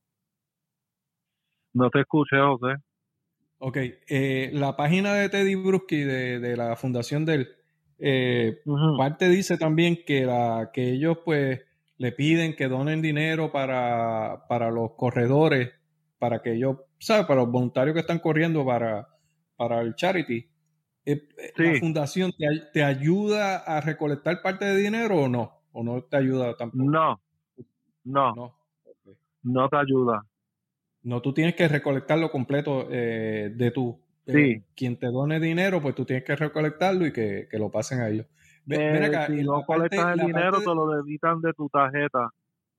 No te escuché, José. Ok, eh, la página de Teddy Bruschi de, de la fundación de él, eh, Ujú. parte dice también que, la, que ellos pues le piden que donen dinero para, para los corredores, para que ellos, ¿sabes? Para los voluntarios que están corriendo para, para el charity. Eh, eh, ¿La Sí, fundación te, ay- te ayuda a recolectar parte de dinero o no? ¿O no te ayuda tampoco? no, no, No. Ok. no te ayuda. No, tú tienes que recolectarlo completo eh, de tu... Sí, eh, quien te done dinero, pues tú tienes que recolectarlo y que, que lo pasen a ellos. Ve- ven eh, acá, si y no la parte, colectas el la parte dinero, te de... lo debitan de tu tarjeta.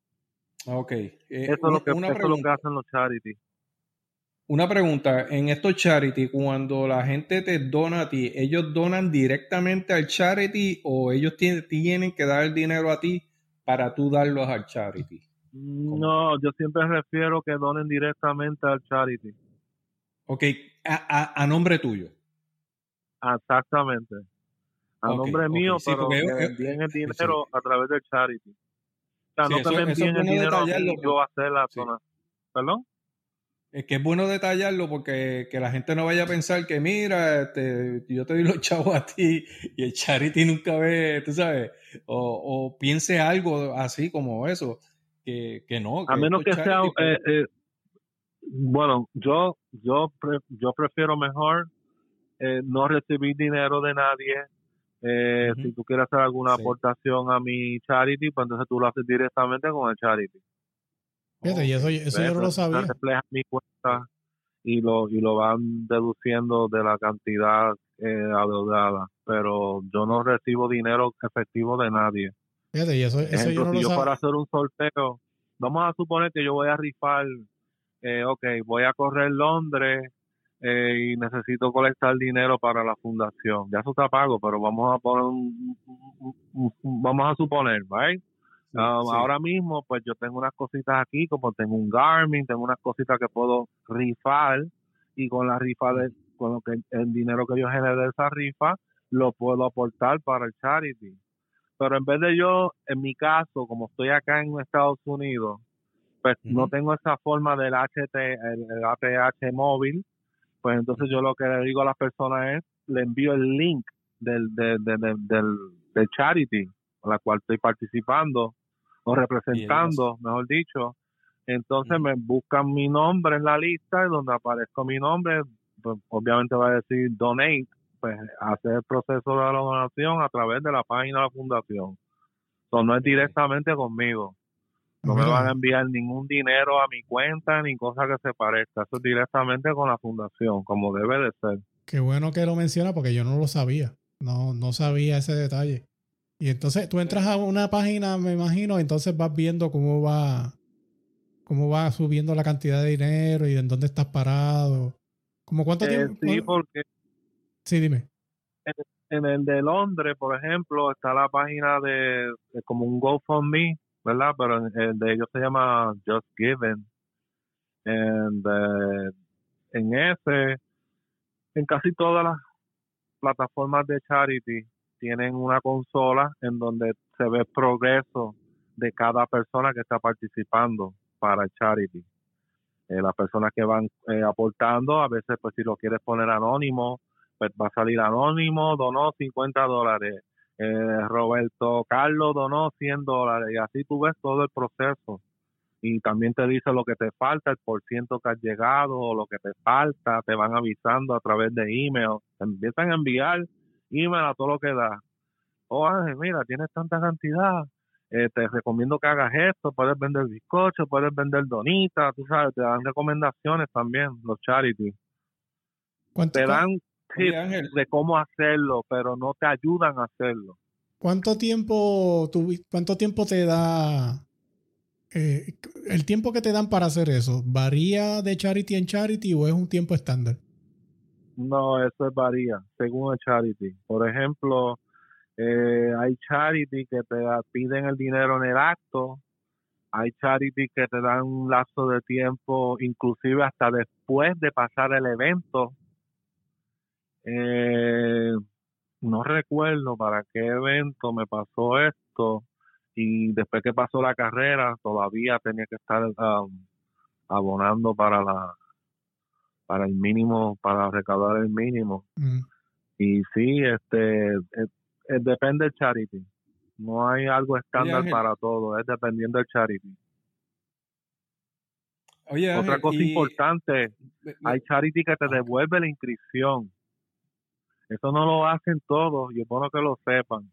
Ok, eh, Eso es lo un- que, una eso es lo que pregunta. hacen los charities. Una pregunta, en estos charity, cuando la gente te dona a ti, ¿ellos donan directamente al charity o ellos tienen, tienen que dar el dinero a ti para tú darlos al charity? ¿Cómo? No, yo siempre refiero que donen directamente al charity. Ok, a, a, a nombre tuyo. Exactamente. A Ok, nombre ok, mío, sí, pero porque que eh, envíen el eh, sí, dinero a través del charity. O sea, sí, no que eso, me eso es envíen el bueno dinero a detallarlo. mí y yo hacer la Sí. zona. ¿Perdón? Es que es bueno detallarlo porque que la gente no vaya a pensar que mira, este, yo te doy los chavos a ti y el charity nunca ve, tú sabes, o, o piense algo así como eso, que, que no, A que menos estos que sea, charity, pues, eh, eh, bueno, yo yo pre- yo prefiero mejor eh, no recibir dinero de nadie. Eh, ujú, si tú quieres hacer alguna sí, aportación a mi charity, pues entonces tú lo haces directamente con el charity. Fíjate, y ok, eso, eso ¿Ves? yo no lo Entonces se sabía. refleja en mi sí, cuenta y lo y lo van deduciendo de la cantidad eh, adeudada. Pero yo no recibo dinero efectivo de nadie. Fíjate, y eso, eso yo Ejemplo, no si lo yo fuera a sabía. hacer un sorteo, vamos a suponer que yo voy a rifar, eh, ok, voy a correr Londres eh, y necesito colectar dinero para la fundación. Ya eso está pago, pero vamos a poner un, un- un- un- vamos a suponer, ¿right? sí, Um, sí, ahora mismo, pues yo tengo unas cositas aquí, como tengo un Garmin, tengo unas cositas que puedo rifar y con la rifa de, con lo que el dinero que yo genere de esa rifa, lo puedo aportar para el charity. Pero en vez de yo, en mi caso, como estoy acá en Estados Unidos, pues no ujú, tengo esa forma del H T, el, el A T H móvil, pues entonces yo ujú, lo que le digo a las personas es, le envío el link del, del, del, del, del, del charity a la cual estoy participando o y ellos lo hacen. representando, mejor dicho. Entonces Ujú, me buscan mi nombre en la lista y donde aparezco mi nombre, pues obviamente va a decir donate, pues hacer el proceso de la donación a través de la página de la fundación. So, no es ok. directamente conmigo. Ah, No me van a mira, enviar ningún dinero a mi cuenta ni cosa que se parezca. Eso es directamente con la fundación, como debe de ser. qué bueno que lo menciona porque yo no lo sabía. No, no sabía ese detalle. Y entonces tú entras a una página, me imagino, entonces vas viendo cómo va, cómo va subiendo la cantidad de dinero y en dónde estás parado. ¿Cómo cuánto Eh, tiempo? sí, cu- porque Sí, dime. en, en el de Londres, por ejemplo, está la página de, de como un GoFundMe, ¿verdad? Pero en- el de ellos se llama Just Giving. And, eh, en ese, en casi todas las plataformas de charity tienen una consola en donde se ve el progreso de cada persona que está participando para el charity. Eh, las personas que van eh, aportando, a veces pues si lo quieres poner anónimo, pues va a salir Anónimo, donó cincuenta dólares. Eh, Roberto Carlos donó cien dólares. Y así tú ves todo el proceso. Y también te dice lo que te falta, el por ciento que has llegado, o lo que te falta, te van avisando a través de email. Te empiezan a enviar email a todo lo que da. Oh, Ángel, mira, tienes tanta cantidad, eh, te recomiendo que hagas esto, puedes vender bizcocho, puedes vender donitas, tú sabes, te dan recomendaciones también, los charities. ¿Cuánto, Te dan Oye, tips Ángel, de cómo hacerlo, pero no te ayudan a hacerlo. ¿cuánto tiempo, tuvi- cuánto tiempo te da, eh, el tiempo que te dan para hacer eso? ¿Varía de charity en charity o es un tiempo estándar? No, eso es varía, según el charity. Por ejemplo, eh, hay charity que te da- piden el dinero en el acto, hay charity que te dan un lapso de tiempo, inclusive hasta después de pasar el evento. Eh, no recuerdo para qué evento me pasó esto, y después que pasó la carrera todavía tenía que estar um, abonando para la para el mínimo, para recaudar el mínimo. Mm. Y sí, este es- es- depende del charity. No hay algo oye, estándar Ángel, para todo, es dependiendo del charity. oye, Otra Ángel, cosa y importante, ve- hay ve- charity que te ah, devuelve la inscripción. Eso no lo hacen todos, y es bueno que lo sepan.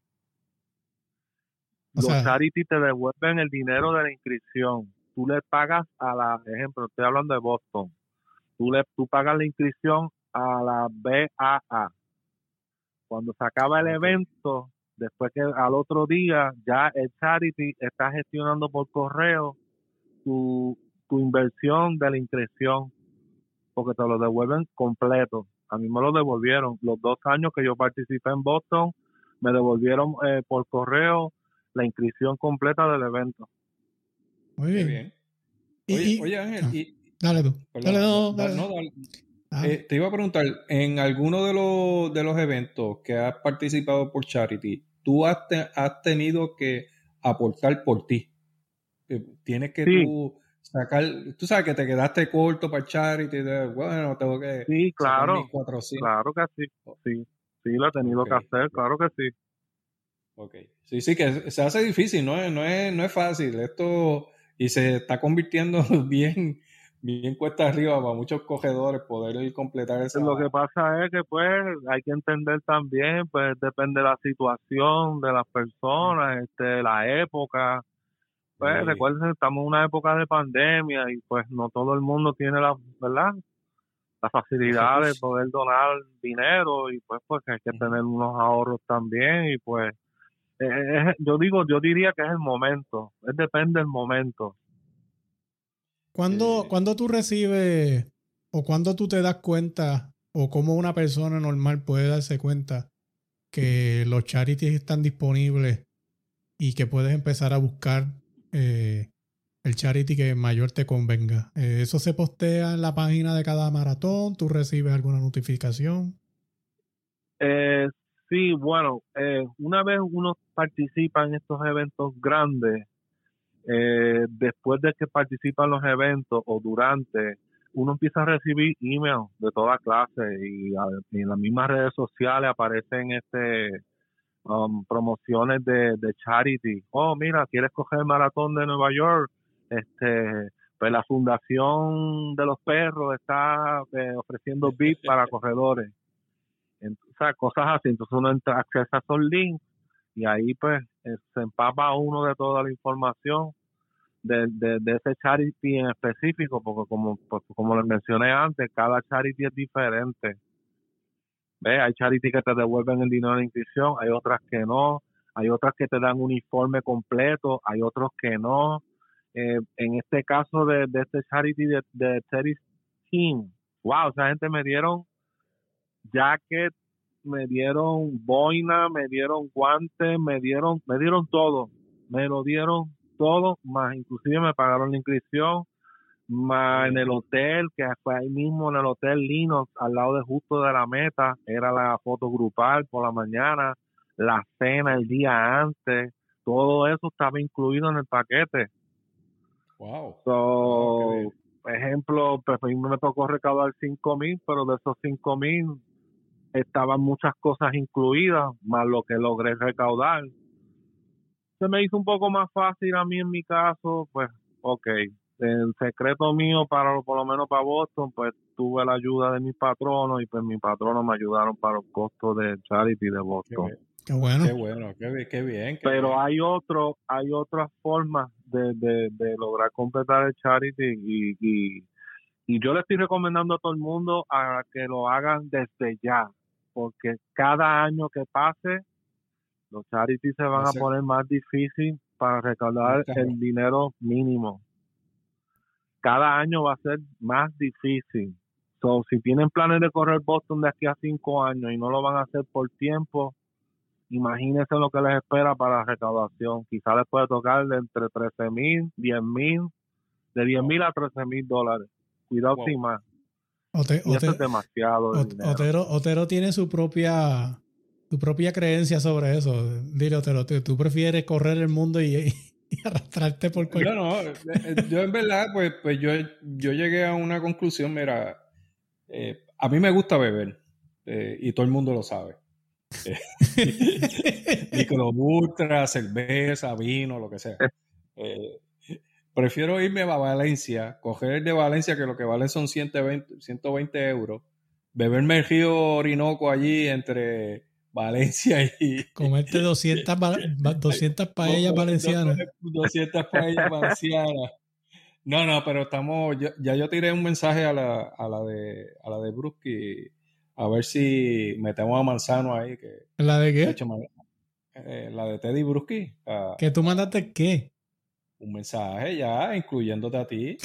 O Los sea, charity te devuelven el dinero de la inscripción. Tú le pagas a la, ejemplo, estoy hablando de Boston. Tú le, tú pagas la inscripción a la B A A. Cuando se acaba el ok, evento, después que al otro día ya el charity está gestionando por correo tu, tu inversión de la inscripción, porque te lo devuelven completo. A mí me lo devolvieron. Los dos años que yo participé en Boston, me devolvieron eh, por correo la inscripción completa del evento. muy qué bien. bien. Y, Oye, y oye, Ángel, ah, y dale tú. Dale, perdona, da- no, da- dale, no, dale. dale. Eh, te iba a preguntar, en alguno de los, de los eventos que has participado por Charity, tú has, te- has tenido que aportar por ti. Eh, Tienes que Sí, tú sacar, tú sabes que te quedaste corto para Charity, de, bueno, tengo que sí, sacar mis claro, cuatrocientos. claro que sí, sí, sí, lo he tenido Ok, que hacer, claro que sí. ok. Sí, sí, que se hace difícil, no es, no es, no es fácil esto y se está convirtiendo bien, bien cuesta arriba para muchos cogedores poder completar esa... Lo que pasa es que pues hay que entender también, pues depende de la situación de las personas, este, la época. Pues Sí, recuerden, estamos en una época de pandemia y pues no todo el mundo tiene la, ¿verdad? La los facilidad de recursos. poder donar dinero, y pues pues hay que Ujú. tener unos ahorros también, y pues eh, es- yo digo, yo diría que es el momento, es depende del momento. ¿Cuándo, Eh, cuándo tú recibes o cuándo tú te das cuenta o cómo una persona normal puede darse cuenta que los charities están disponibles y que puedes empezar a buscar eh, el charity que mayor te convenga? Eh, ¿Eso se postea en la página de cada maratón? ¿Tú recibes alguna notificación? Eh, sí, bueno, eh, una vez uno participa en estos eventos grandes, eh, después de que participa en los eventos o durante, uno empieza a recibir emails de toda clase, y, a- y en las mismas redes sociales aparecen este um, promociones de, de charity. Oh, mira, ¿quieres coger el maratón de Nueva York? Este, pues la Fundación de los Perros está eh, ofreciendo V I P para corredores. Ent- o sea, cosas así. Entonces uno entra, accesa a esos links, y ahí pues eh, se empapa uno de toda la información de, de, de ese charity en específico, porque como, pues, como les mencioné antes, cada charity es diferente. ¿Ves? Hay charity que te devuelven el dinero de inscripción, hay otras que no, hay otras que te dan un uniforme completo, hay otros que no. Eh, en este caso de, de este charity de, de Terry's Team, wow, esa gente me dieron jacket, me dieron boina, me dieron guantes, me dieron, me dieron todo, me lo dieron todo, más inclusive me pagaron la inscripción, más en el hotel, que fue ahí mismo en el hotel Linux, al lado de justo de la meta, era la foto grupal por la mañana, la cena el día antes, todo eso estaba incluido en el paquete. Wow, wow, qué So, bien. ejemplo, pues a mí me tocó recaudar cinco mil, pero de esos cinco mil, estaban muchas cosas incluidas, más lo que logré recaudar. Se me hizo un poco más fácil a mí en mi caso, pues, ok. El secreto mío, para por lo menos para Boston, pues tuve la ayuda de mis patronos y pues mis patronos me ayudaron para los costos de charity de Boston. Qué bueno. Qué bueno, qué, bien, qué bien. Qué Pero bien. hay otro, hay otras formas de, de, de lograr completar el charity y, y, y yo le estoy recomendando a todo el mundo a que lo hagan desde ya, porque cada año que pase, los charities se van a poner más difícil para recaudar el dinero mínimo. Cada año va a ser más difícil. So, si tienen planes de correr Boston de aquí a cinco años y no lo van a hacer por tiempo, imagínense lo que les espera para la recaudación. Quizás les puede tocar de entre trece mil, diez mil, de diez mil a trece mil dólares. Cuidado wow. sin más. Ote, y eso Ote, es demasiado. Ot, Otero, Otero tiene su propia, su propia creencia sobre eso. Dile, Otero, tú, tú prefieres correr el mundo y, y, y arrastrarte por cualquier... Yo no, yo en verdad, pues, pues yo, yo llegué a una conclusión, mira, eh, a mí me gusta beber eh, y todo el mundo lo sabe. Micro ultra, cerveza, vino, lo que sea. Eh, prefiero irme a Valencia, coger el de Valencia, que lo que valen son ciento veinte euros, beberme el río Orinoco allí entre Valencia y... Comerte doscientas, doscientas paellas valencianas. doscientas paellas valencianas. No, no, pero estamos... Ya, ya yo tiré un mensaje a la, a la de a la de Brusky, a ver si metemos a Manzano ahí. Que, ¿La de qué? De hecho, eh, la de Teddy Brusky. Uh, ¿Que tú mandaste qué? Un mensaje ya, incluyéndote a ti.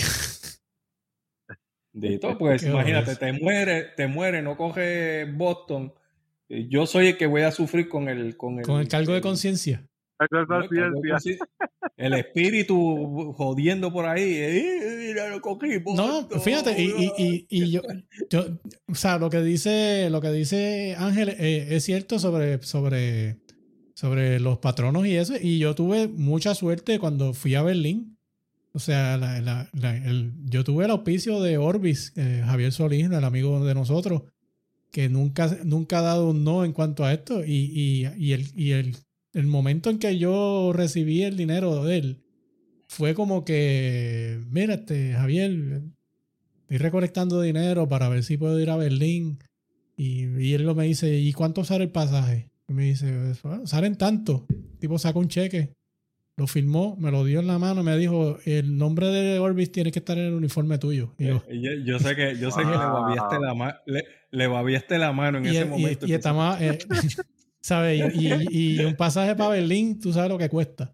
Dito, pues imagínate, te muere, te muere, no coge Boston. Yo soy el que voy a sufrir con el... Con el, con el cargo el, de conciencia. No, el, el espíritu jodiendo por ahí. Eh, mira, lo cogí, no, fíjate, y, y, y, y yo, yo, o sea, lo que dice, lo que dice Ángel eh, es cierto sobre, sobre, sobre los patronos y eso. Y yo tuve mucha suerte cuando fui a Berlín. O sea, la, la, la, el, yo tuve el auspicio de Orbis, eh, Javier Solís, el amigo de nosotros, que nunca, nunca ha dado un no en cuanto a esto. Y, y, y, el, y el, el momento en que yo recibí el dinero de él fue como que, mira, este, Javier, estoy recolectando dinero para ver si puedo ir a Berlín. Y, y él me dice, ¿y cuánto sale el pasaje? Y me dice, bueno, salen tanto. El tipo saca un cheque. Lo firmó, me lo dio en la mano y me dijo, el nombre de Orbis tiene que estar en el uniforme tuyo. Y yo, eh, yo, yo sé que, yo sé wow. que le babiaste la, ma le, le babiaste la mano en y ese el, momento. Y, y está más, eh, ¿sabes? Y, y, y un pasaje para Berlín, tú sabes lo que cuesta.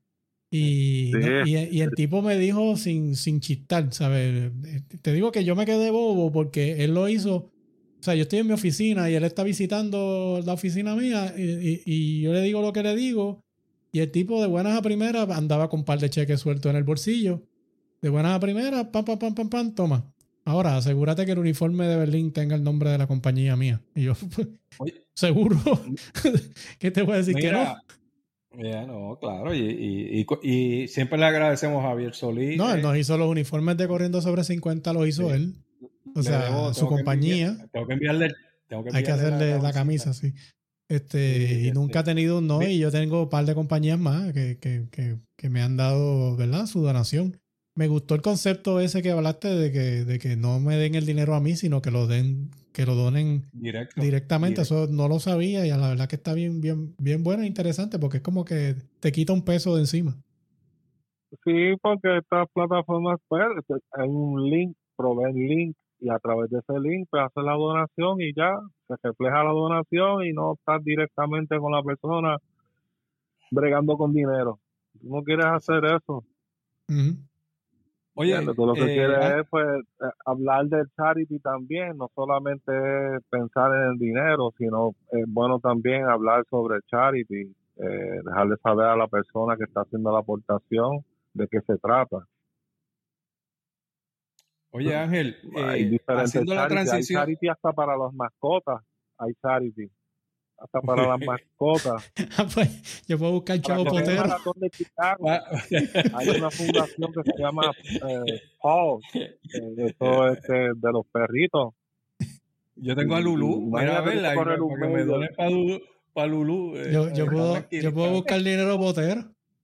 Y, sí. no, y, y el tipo me dijo sin, sin chistar, ¿sabes? Te digo que yo me quedé bobo porque él lo hizo. O sea, yo estoy en mi oficina y él está visitando la oficina mía y, y, y yo le digo lo que le digo. Y el tipo de buenas a primeras andaba con un par de cheques sueltos en el bolsillo. De buenas a primeras, pam, pam, pam, pam, pam, toma. Ahora, asegúrate que el uniforme de Berlín tenga el nombre de la compañía mía. Y yo, pues, Oye, seguro. ¿Qué te voy a decir? Mira, que no? Ya, no, claro. Y, y, y, y siempre le agradecemos a Javier Solís. No, él eh. nos hizo los uniformes de Corriendo sobre cincuenta, los hizo sí. él. O sea, debo, su compañía. Enviar, tengo que enviarle. Tengo que hay que hacerle la, la camisa, sí. Este, sí, y nunca este. ha tenido un no, y yo tengo un par de compañías más que, que, que, que me han dado, ¿verdad?, su donación. Me gustó el concepto ese que hablaste de que, de que no me den el dinero a mí, sino que lo den, que lo donen Directo, directamente. directo. Eso no lo sabía y a la verdad que está bien, bien, bien bueno e interesante porque es como que te quita un peso de encima. Sí, porque estas plataformas, pues, hay un link, proveen link, y a través de ese link pues hacer la donación y ya se refleja la donación y no estás directamente con la persona bregando con dinero. Tú no quieres hacer eso. Uh-huh. Oye, tú lo que eh, quieres ah, es pues hablar del charity también, no solamente pensar en el dinero, sino es bueno también hablar sobre el charity, eh, dejarle saber a la persona que está haciendo la aportación de qué se trata. Oye, Ángel, hay eh, diferentes haciendo charity. la transición... Hay charity hasta para las mascotas. Hay charity. Hasta para las mascotas. Pues yo puedo buscar Chavo Potero. De Chicago, hay una fundación que se llama eh, Paul, eh, eso es de, de los perritos. Yo tengo a Lulú, mira a verla, para que me dones para Lulú. Pa Lulú eh, yo, yo, puedo, yo puedo buscar dinero botero.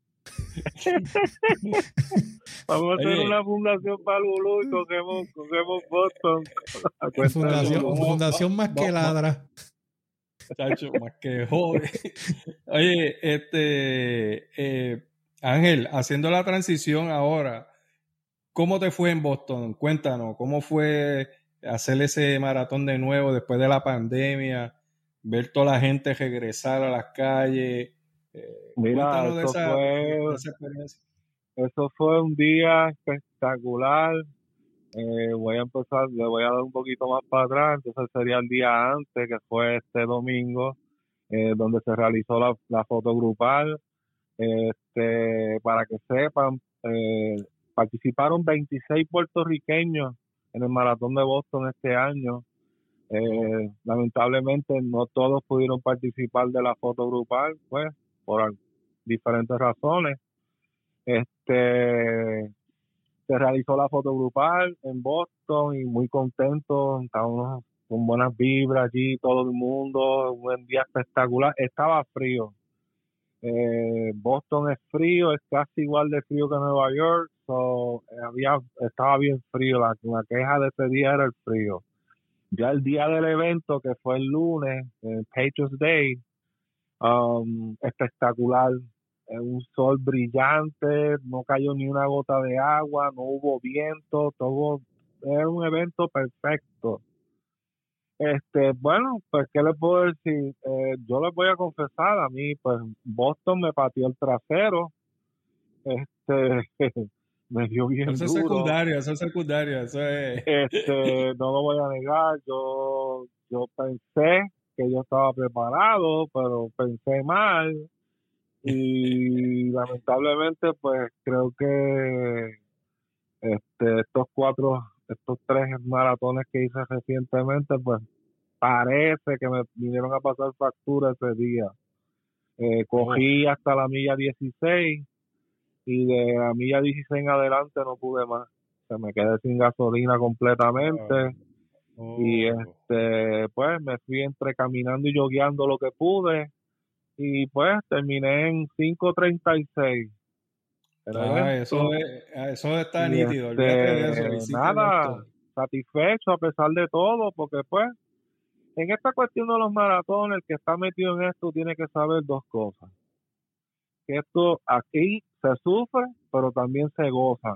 Vamos a hacer Oye, una fundación para Lulú y cogemos, cogemos Boston. Fundación, fundación más que ladra. Chacho, más que jode. Oye, este eh, Ángel, haciendo la transición ahora, ¿cómo te fue en Boston? Cuéntanos, ¿cómo fue hacer ese maratón de nuevo después de la pandemia? Ver toda la gente regresar a las calles. Eh, Mira, cuéntanos de eso esa, fue, de esa experiencia. Eso fue un día espectacular. Eh, voy a empezar, le voy a dar un poquito más para atrás, entonces sería el día antes, que fue este domingo, eh, donde se realizó la, la foto grupal. Este, para que sepan, eh, participaron veintiséis puertorriqueños en el maratón de Boston este año. Eh, lamentablemente no todos pudieron participar de la foto grupal, pues, por diferentes razones. Este, se realizó la foto grupal en Boston y muy contento, estábamos con buenas vibras allí, todo el mundo, un buen día espectacular. Estaba frío. Eh, Boston es frío, es casi igual de frío que Nueva York, so, había, estaba bien frío, la, la queja de ese día era el frío. Ya el día del evento, que fue el lunes, el Patriots Day, um, espectacular, eh, un sol brillante, no cayó ni una gota de agua, no hubo viento, todo era un evento perfecto. Este, bueno, pues, ¿qué les puedo decir? Eh, yo les voy a confesar, a mí, pues, Boston me pateó el trasero, este, me dio bien Eso es duro. secundario, eso es secundario, eso es... Este, no lo voy a negar, yo, yo pensé que yo estaba preparado, pero pensé mal, y lamentablemente, pues, creo que este, estos cuatro, estos tres maratones que hice recientemente, pues, parece que me vinieron a pasar factura ese día. Eh, cogí oh. hasta la milla dieciséis y de la milla dieciséis en adelante no pude más. Se me quedé sin gasolina completamente. Oh. Oh. Y este, pues me fui entre caminando y jogueando lo que pude. Y pues terminé en cinco treinta y seis. Ah, eso, es, eso está y nítido. Este, Olvídate de eso. nada, satisfecho a pesar de todo, porque pues en esta cuestión de los maratones, el que está metido en esto tiene que saber dos cosas. Que esto aquí se sufre, pero también se goza.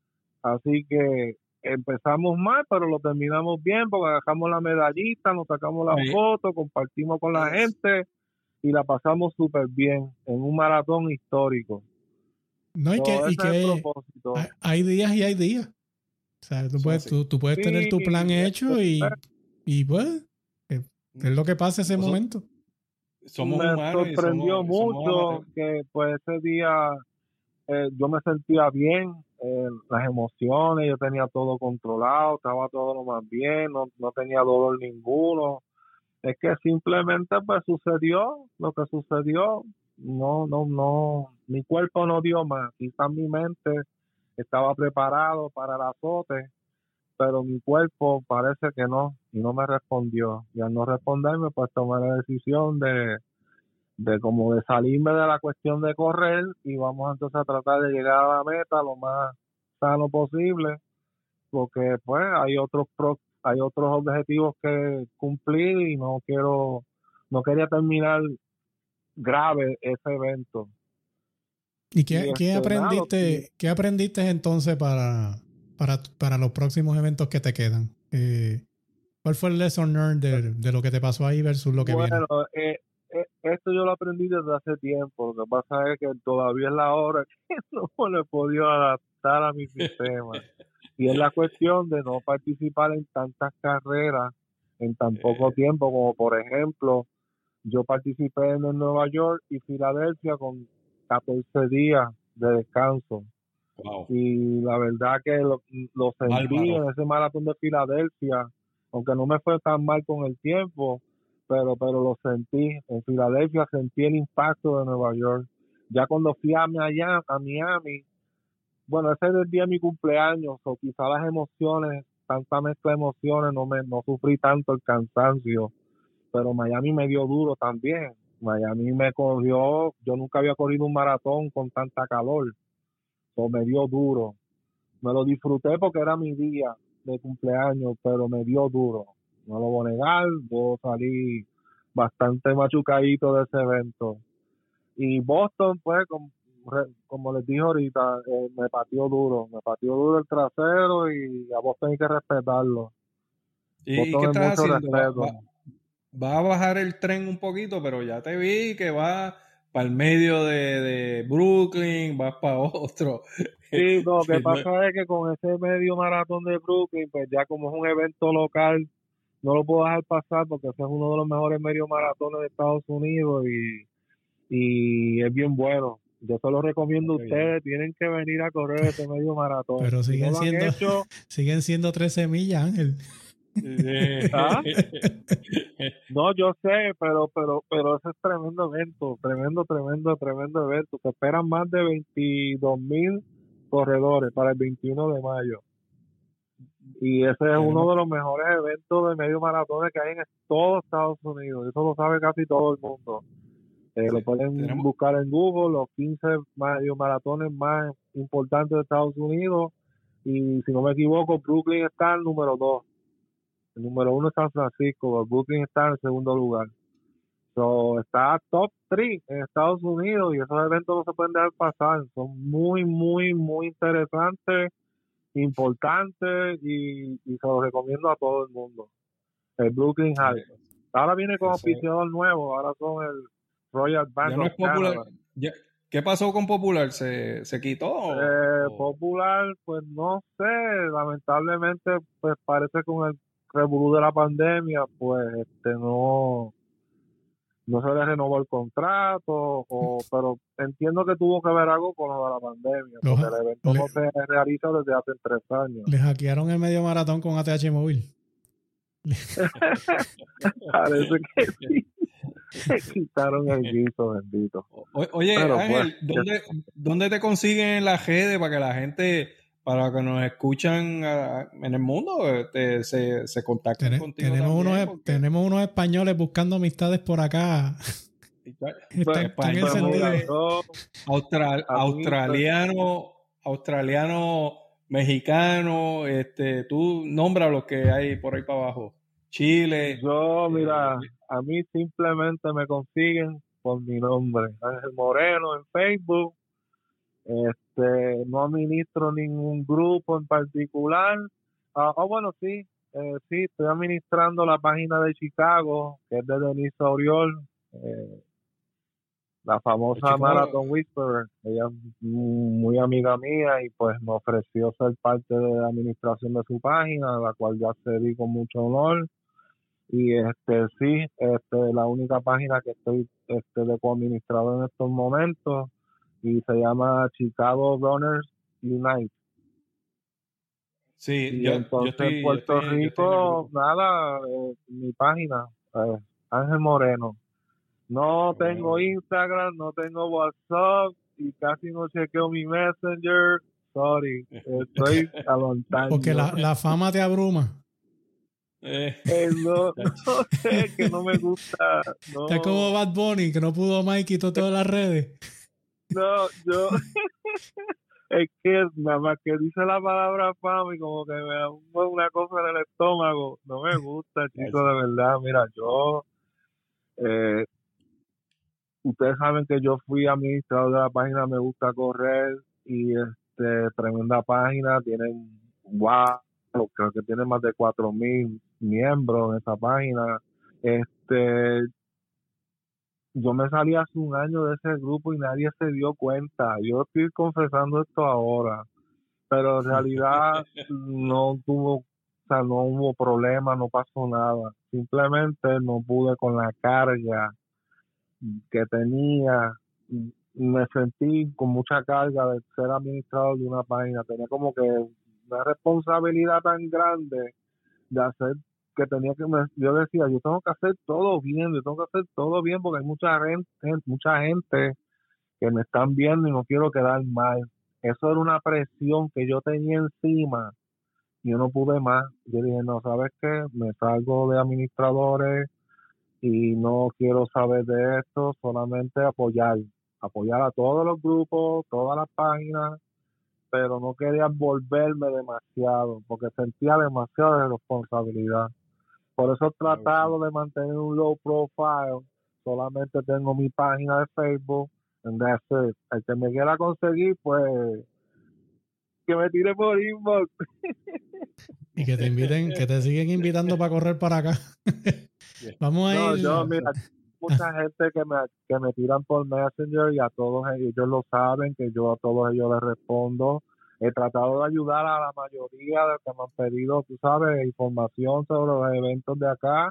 Así que empezamos mal, pero lo terminamos bien, porque agarramos la medallita, nos sacamos la sí. foto, compartimos con la gente y la pasamos súper bien en un maratón histórico. No, y so, que, y que hay, hay días y hay días. O sea, tú puedes, tú, tú puedes sí, tener tu plan hecho y, y pues, es lo que pasa ese Nosotros, momento. Somos me humanos sorprendió y somos, mucho somos que pues ese día eh, yo me sentía bien, eh, las emociones, yo tenía todo controlado, estaba todo lo más bien, no, no tenía dolor ninguno. Es que simplemente pues sucedió lo que sucedió, no, no, no, mi cuerpo no dio más, quizás mi mente estaba preparado para el azote, pero mi cuerpo parece que no, y no me respondió, y al no responderme pues tomé la decisión de, de como de salirme de la cuestión de correr, y vamos entonces a tratar de llegar a la meta lo más sano posible, porque pues hay otros pro, hay otros objetivos que cumplir y no quiero, no quería terminar grave ese evento. ¿Y qué, y ¿qué este, aprendiste, nada, qué aprendiste entonces para, para, para los próximos eventos que te quedan? Eh, ¿Cuál fue el lesson learned de, de lo que te pasó ahí versus lo que bueno, viene? Bueno, eh, eh, esto yo lo aprendí desde hace tiempo. Lo que pasa es que todavía es la hora que no me lo he podido adaptar a mi sistema. Y es la cuestión de no participar en tantas carreras en tan poco tiempo, como por ejemplo, yo participé en el Nueva York y Filadelfia con catorce días de descanso. Wow. Y la verdad que lo, lo sentí Bárbaro. En ese maratón de Filadelfia, aunque no me fue tan mal con el tiempo, pero pero lo sentí. En Filadelfia sentí el impacto de Nueva York. Ya cuando fui a Miami, a Miami bueno, ese es el día de mi cumpleaños, o quizás las emociones tanta mezcla de emociones, no me no sufrí tanto el cansancio, pero Miami me dio duro también. Miami me cogió, yo nunca había corrido un maratón con tanta calor, so me dio duro. Me lo disfruté porque era mi día de cumpleaños, pero me dio duro. No lo voy a negar, yo salí bastante machucadito de ese evento. Y Boston, pues, como, como les dije ahorita, eh, me pateó duro, me pateó duro el trasero y a Boston hay que respetarlo. ¿Y, ¿y qué estás haciendo? Va, va, va a bajar el tren un poquito, pero ya te vi que va para el medio de, de Brooklyn, vas para otro. Sí, no, lo que pasa es que con ese medio maratón de Brooklyn, pues ya como es un evento local, no lo puedo dejar pasar porque ese es uno de los mejores medio maratones de Estados Unidos y, y es bien bueno. Yo se lo recomiendo okay, a ustedes, bien. Tienen que venir a correr ese medio maratón. Pero siguen, si no siendo, hecho, siguen siendo trece millas, Ángel. ¿Ah? No, yo sé, pero pero pero ese es tremendo evento, tremendo, tremendo, tremendo evento. Se esperan más de veintidós mil corredores para el veintiuno de mayo. Y ese es uno de los mejores eventos de medio maratón que hay en todo Estados Unidos. Eso lo sabe casi todo el mundo. Eh, sí, lo pueden tenemos... buscar en Google, los quince medio maratones más importantes de Estados Unidos. Y si no me equivoco, Brooklyn está en número dos. El número uno es San Francisco, Brooklyn está en el segundo lugar. So, está top tres en Estados Unidos y esos eventos no se pueden dejar pasar. Son muy, muy, muy interesantes, importantes y, y se los recomiendo a todo el mundo. El Brooklyn High. Ahora viene con auspiciador nuevo, ahora son el Royal Bank ya no es Popular. Ya, ¿qué pasó con Popular? ¿Se, se quitó? Eh, o... Popular, pues no sé, lamentablemente pues parece con el revolú de la pandemia, pues este no no se le renovó el contrato, o, pero entiendo que tuvo que ver algo con lo de la pandemia, porque Los, el evento le, no se realiza desde hace tres años. Le hackearon el medio maratón con A T H móvil. Parece que sí. Se quitaron el guiso, bendito. O, oye, pero, Ángel, pues, ¿dónde, ¿dónde te consiguen las redes para que la gente, para que nos escuchan uh, en el mundo, te, se, se contacten Ten, contigo tenemos también? Unos, porque... Tenemos unos españoles buscando amistades por acá. Están, están encendidos. Austral, australiano, australiano, mexicano, este, tú nombra los que hay por ahí para abajo. Chile. Yo, mira, eh, a mí simplemente me consiguen por mi nombre, Ángel Moreno, en Facebook. Este, no administro ningún grupo en particular. Ah, oh, bueno, sí, eh, sí, estoy administrando la página de Chicago, que es de Denise Oriol, eh, la famosa Marathon Whisperer. Ella es muy amiga mía y pues me ofreció ser parte de la administración de su página, la cual ya cedí con mucho honor. Y este sí, este la única página que estoy este de coadministrador en estos momentos y se llama Chicago Runners Unite. Sí, y yo, entonces yo estoy, Puerto yo estoy, Rico, yo estoy nada, eh, mi página, eh, Ángel Moreno. No oh, tengo Instagram, no tengo WhatsApp y casi no chequeo mi Messenger. Sorry, estoy a montaña. Porque la, la fama te abruma. Eh, eh, no, no sé, que no me gusta. No. Está como Bad Bunny, que no pudo más y quitó todas las redes. No, yo. Es que nada más que dice la palabra fama y como que me da una cosa en el estómago. No me gusta, chicos, de verdad. Mira, yo. Eh, ustedes saben que yo fui administrador de la página Me Gusta Correr y este tremenda página. Tienen. Wow. Creo que tiene más de cuatro mil miembros en esa página. Este, yo me salí hace un año de ese grupo y nadie se dio cuenta. Yo estoy confesando esto ahora, pero en realidad no tuvo, o sea, no hubo problema, no pasó nada. Simplemente no pude con la carga que tenía. Me sentí con mucha carga de ser administrador de una página. Tenía como que una responsabilidad tan grande de hacer que tenía que me, yo decía yo tengo que hacer todo bien, yo tengo que hacer todo bien porque hay mucha gente, mucha gente que me están viendo y no quiero quedar mal. Eso era una presión que yo tenía encima yo no pude más. Yo dije, no, ¿sabes qué? Me salgo de administradores y no quiero saber de esto, solamente apoyar, apoyar a todos los grupos, todas las páginas, pero no quería envolverme demasiado, porque sentía demasiada responsabilidad. Por eso he tratado de mantener un low profile, solamente tengo mi página de Facebook, and that's it. El que me quiera conseguir, pues, que me tire por inbox. Y que te inviten, que te siguen invitando para correr para acá. Vamos a no, ir. Yo, mira, mucha gente que me, que me tiran por Messenger y a todos ellos, ellos lo saben, que yo a todos ellos les respondo. He tratado de ayudar a la mayoría de los que me han pedido, tú sabes, información sobre los eventos de acá.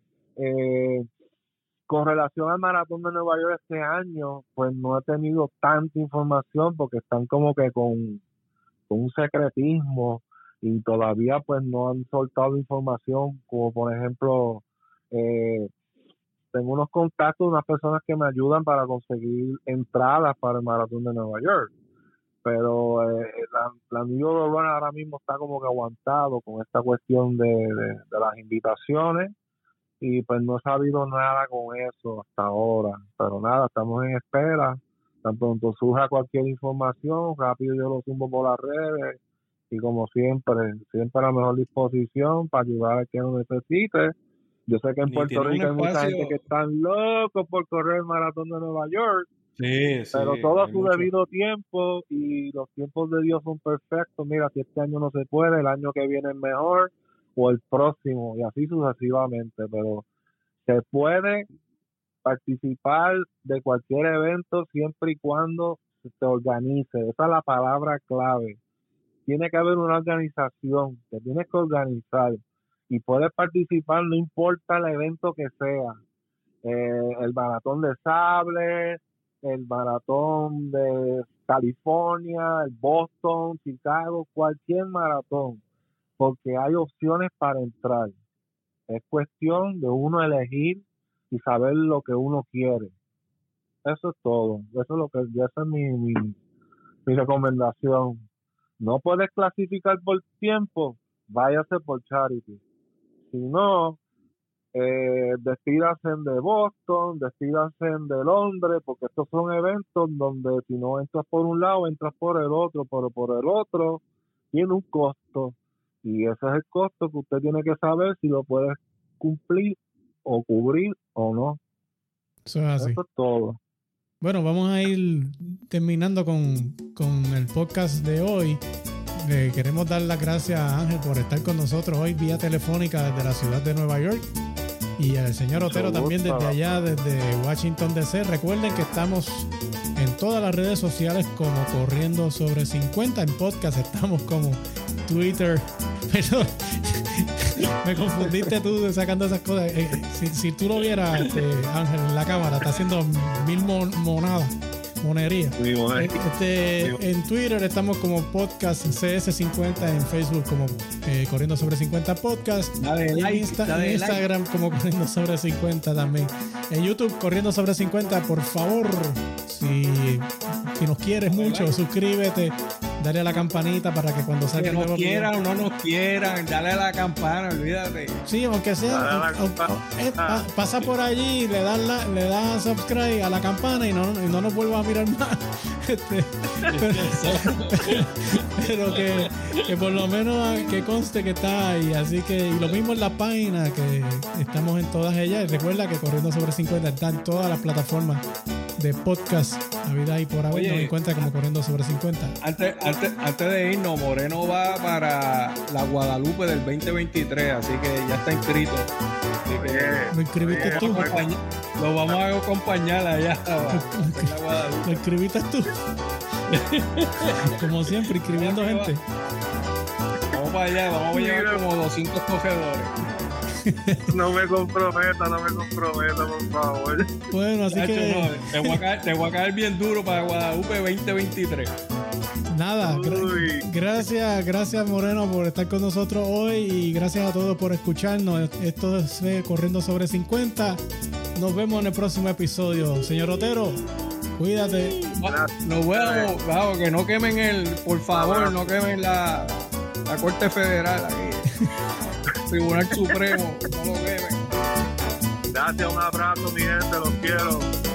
Eh, con relación al Maratón de Nueva York este año, pues no he tenido tanta información porque están como que con, con un secretismo y todavía pues no han soltado información, como por ejemplo, eh, tengo unos contactos de unas personas que me ayudan para conseguir entradas para el Maratón de Nueva York, pero eh, la, la New York Run ahora mismo está como que aguantado con esta cuestión de, de, de las invitaciones y pues no he sabido nada con eso hasta ahora, pero nada, estamos en espera. Tan pronto surja cualquier información, rápido yo lo subo por las redes y como siempre, siempre a la mejor disposición para ayudar a quien lo necesite. Yo sé que en Ni Puerto tiene Rico hay un mucha espacio- gente que están locos por correr el Maratón de Nueva York, Sí, sí. pero todo a hay su mucho. debido tiempo y los tiempos de Dios son perfectos. Mira, si este año no se puede, el año que viene es mejor o el próximo y así sucesivamente, pero se puede participar de cualquier evento siempre y cuando se organice. Esa es la palabra clave. Tiene que haber una organización, te tienes que organizar y puedes participar no importa el evento que sea. Eh, el maratón de sable, el maratón de California, el Boston, Chicago, cualquier maratón, porque hay opciones para entrar. Es cuestión de uno elegir y saber lo que uno quiere. Eso es todo. Eso es lo que, esa es mi, mi, mi recomendación. No puedes clasificar por tiempo, váyase por charity. Si no, eh, despídase de Boston, despídase de Londres, porque estos son eventos donde si no entras por un lado, entras por el otro, pero por el otro tiene un costo. Y ese es el costo que usted tiene que saber si lo puede cumplir o cubrir o no. Eso es así. Eso es todo. Bueno, vamos a ir terminando con, con el podcast de hoy. Le queremos dar las gracias a Ángel por estar con nosotros hoy vía telefónica desde la ciudad de Nueva York y al señor Otero también desde allá, desde Washington D C. Recuerden que estamos en todas las redes sociales como Corriendo Sobre cincuenta. En podcast estamos como Twitter. Pero me confundiste tú sacando esas cosas. Eh, si, si tú lo vieras, este, Ángel, en la cámara, está haciendo mil mon monadas, monería. Mi mujer. Este, en Twitter estamos como Podcast C S cincuenta, en Facebook como eh, Corriendo Sobre cincuenta Podcast, Dale y en, like, Insta- dale en like. Instagram como Corriendo Sobre cincuenta también. En YouTube Corriendo Sobre cincuenta, por favor, si, si nos quieres Dale mucho, like. suscríbete, dale a la campanita para que cuando salga Que el nos nuevo video- quieran o no nos quieran, dale a la campana, olvídate. Sí, aunque sea, Dale a la aunque- campana. eh, pa- pasa por allí, le das la, le das subscribe a la campana y no, y no nos vuelvas a mirar más. Este, pero, pero que, que por lo menos que conste que está ahí. Así que, y lo mismo en la página, que estamos en todas ellas. Y recuerda que Corriendo Sobre cincuenta está en todas las plataformas de podcast. La vida y por ahí Oye, nos encuentra como Corriendo Sobre cincuenta. Antes, antes, antes de irnos, Moreno va para la Guadalupe del veinte veintitrés, así que ya está inscrito. Así que ¿Lo inscribiste Oye, tú? oye. acompaña- lo vamos a acompañar allá en la Guadalupe. ¿Lo inscribiste tú? Como siempre, inscribiendo gente. Vamos para allá, vamos a llevar como doscientos cogedores. No me comprometa, no me comprometa, por favor. Bueno, así Chacho, que no, te, voy a caer, te voy a caer bien duro para Guadalupe veinte veintitrés. nada, gra- Uy. gracias, gracias Moreno por estar con nosotros hoy y gracias a todos por escucharnos. Esto es eh, Corriendo Sobre cincuenta. Nos vemos en el próximo episodio. Señor Otero, cuídate. Nos vemos, vamos, que no quemen el, por favor, no quemen la, La Corte Federal aquí. Tribunal Supremo, no lo deben. Gracias, un abrazo, mi gente, los quiero.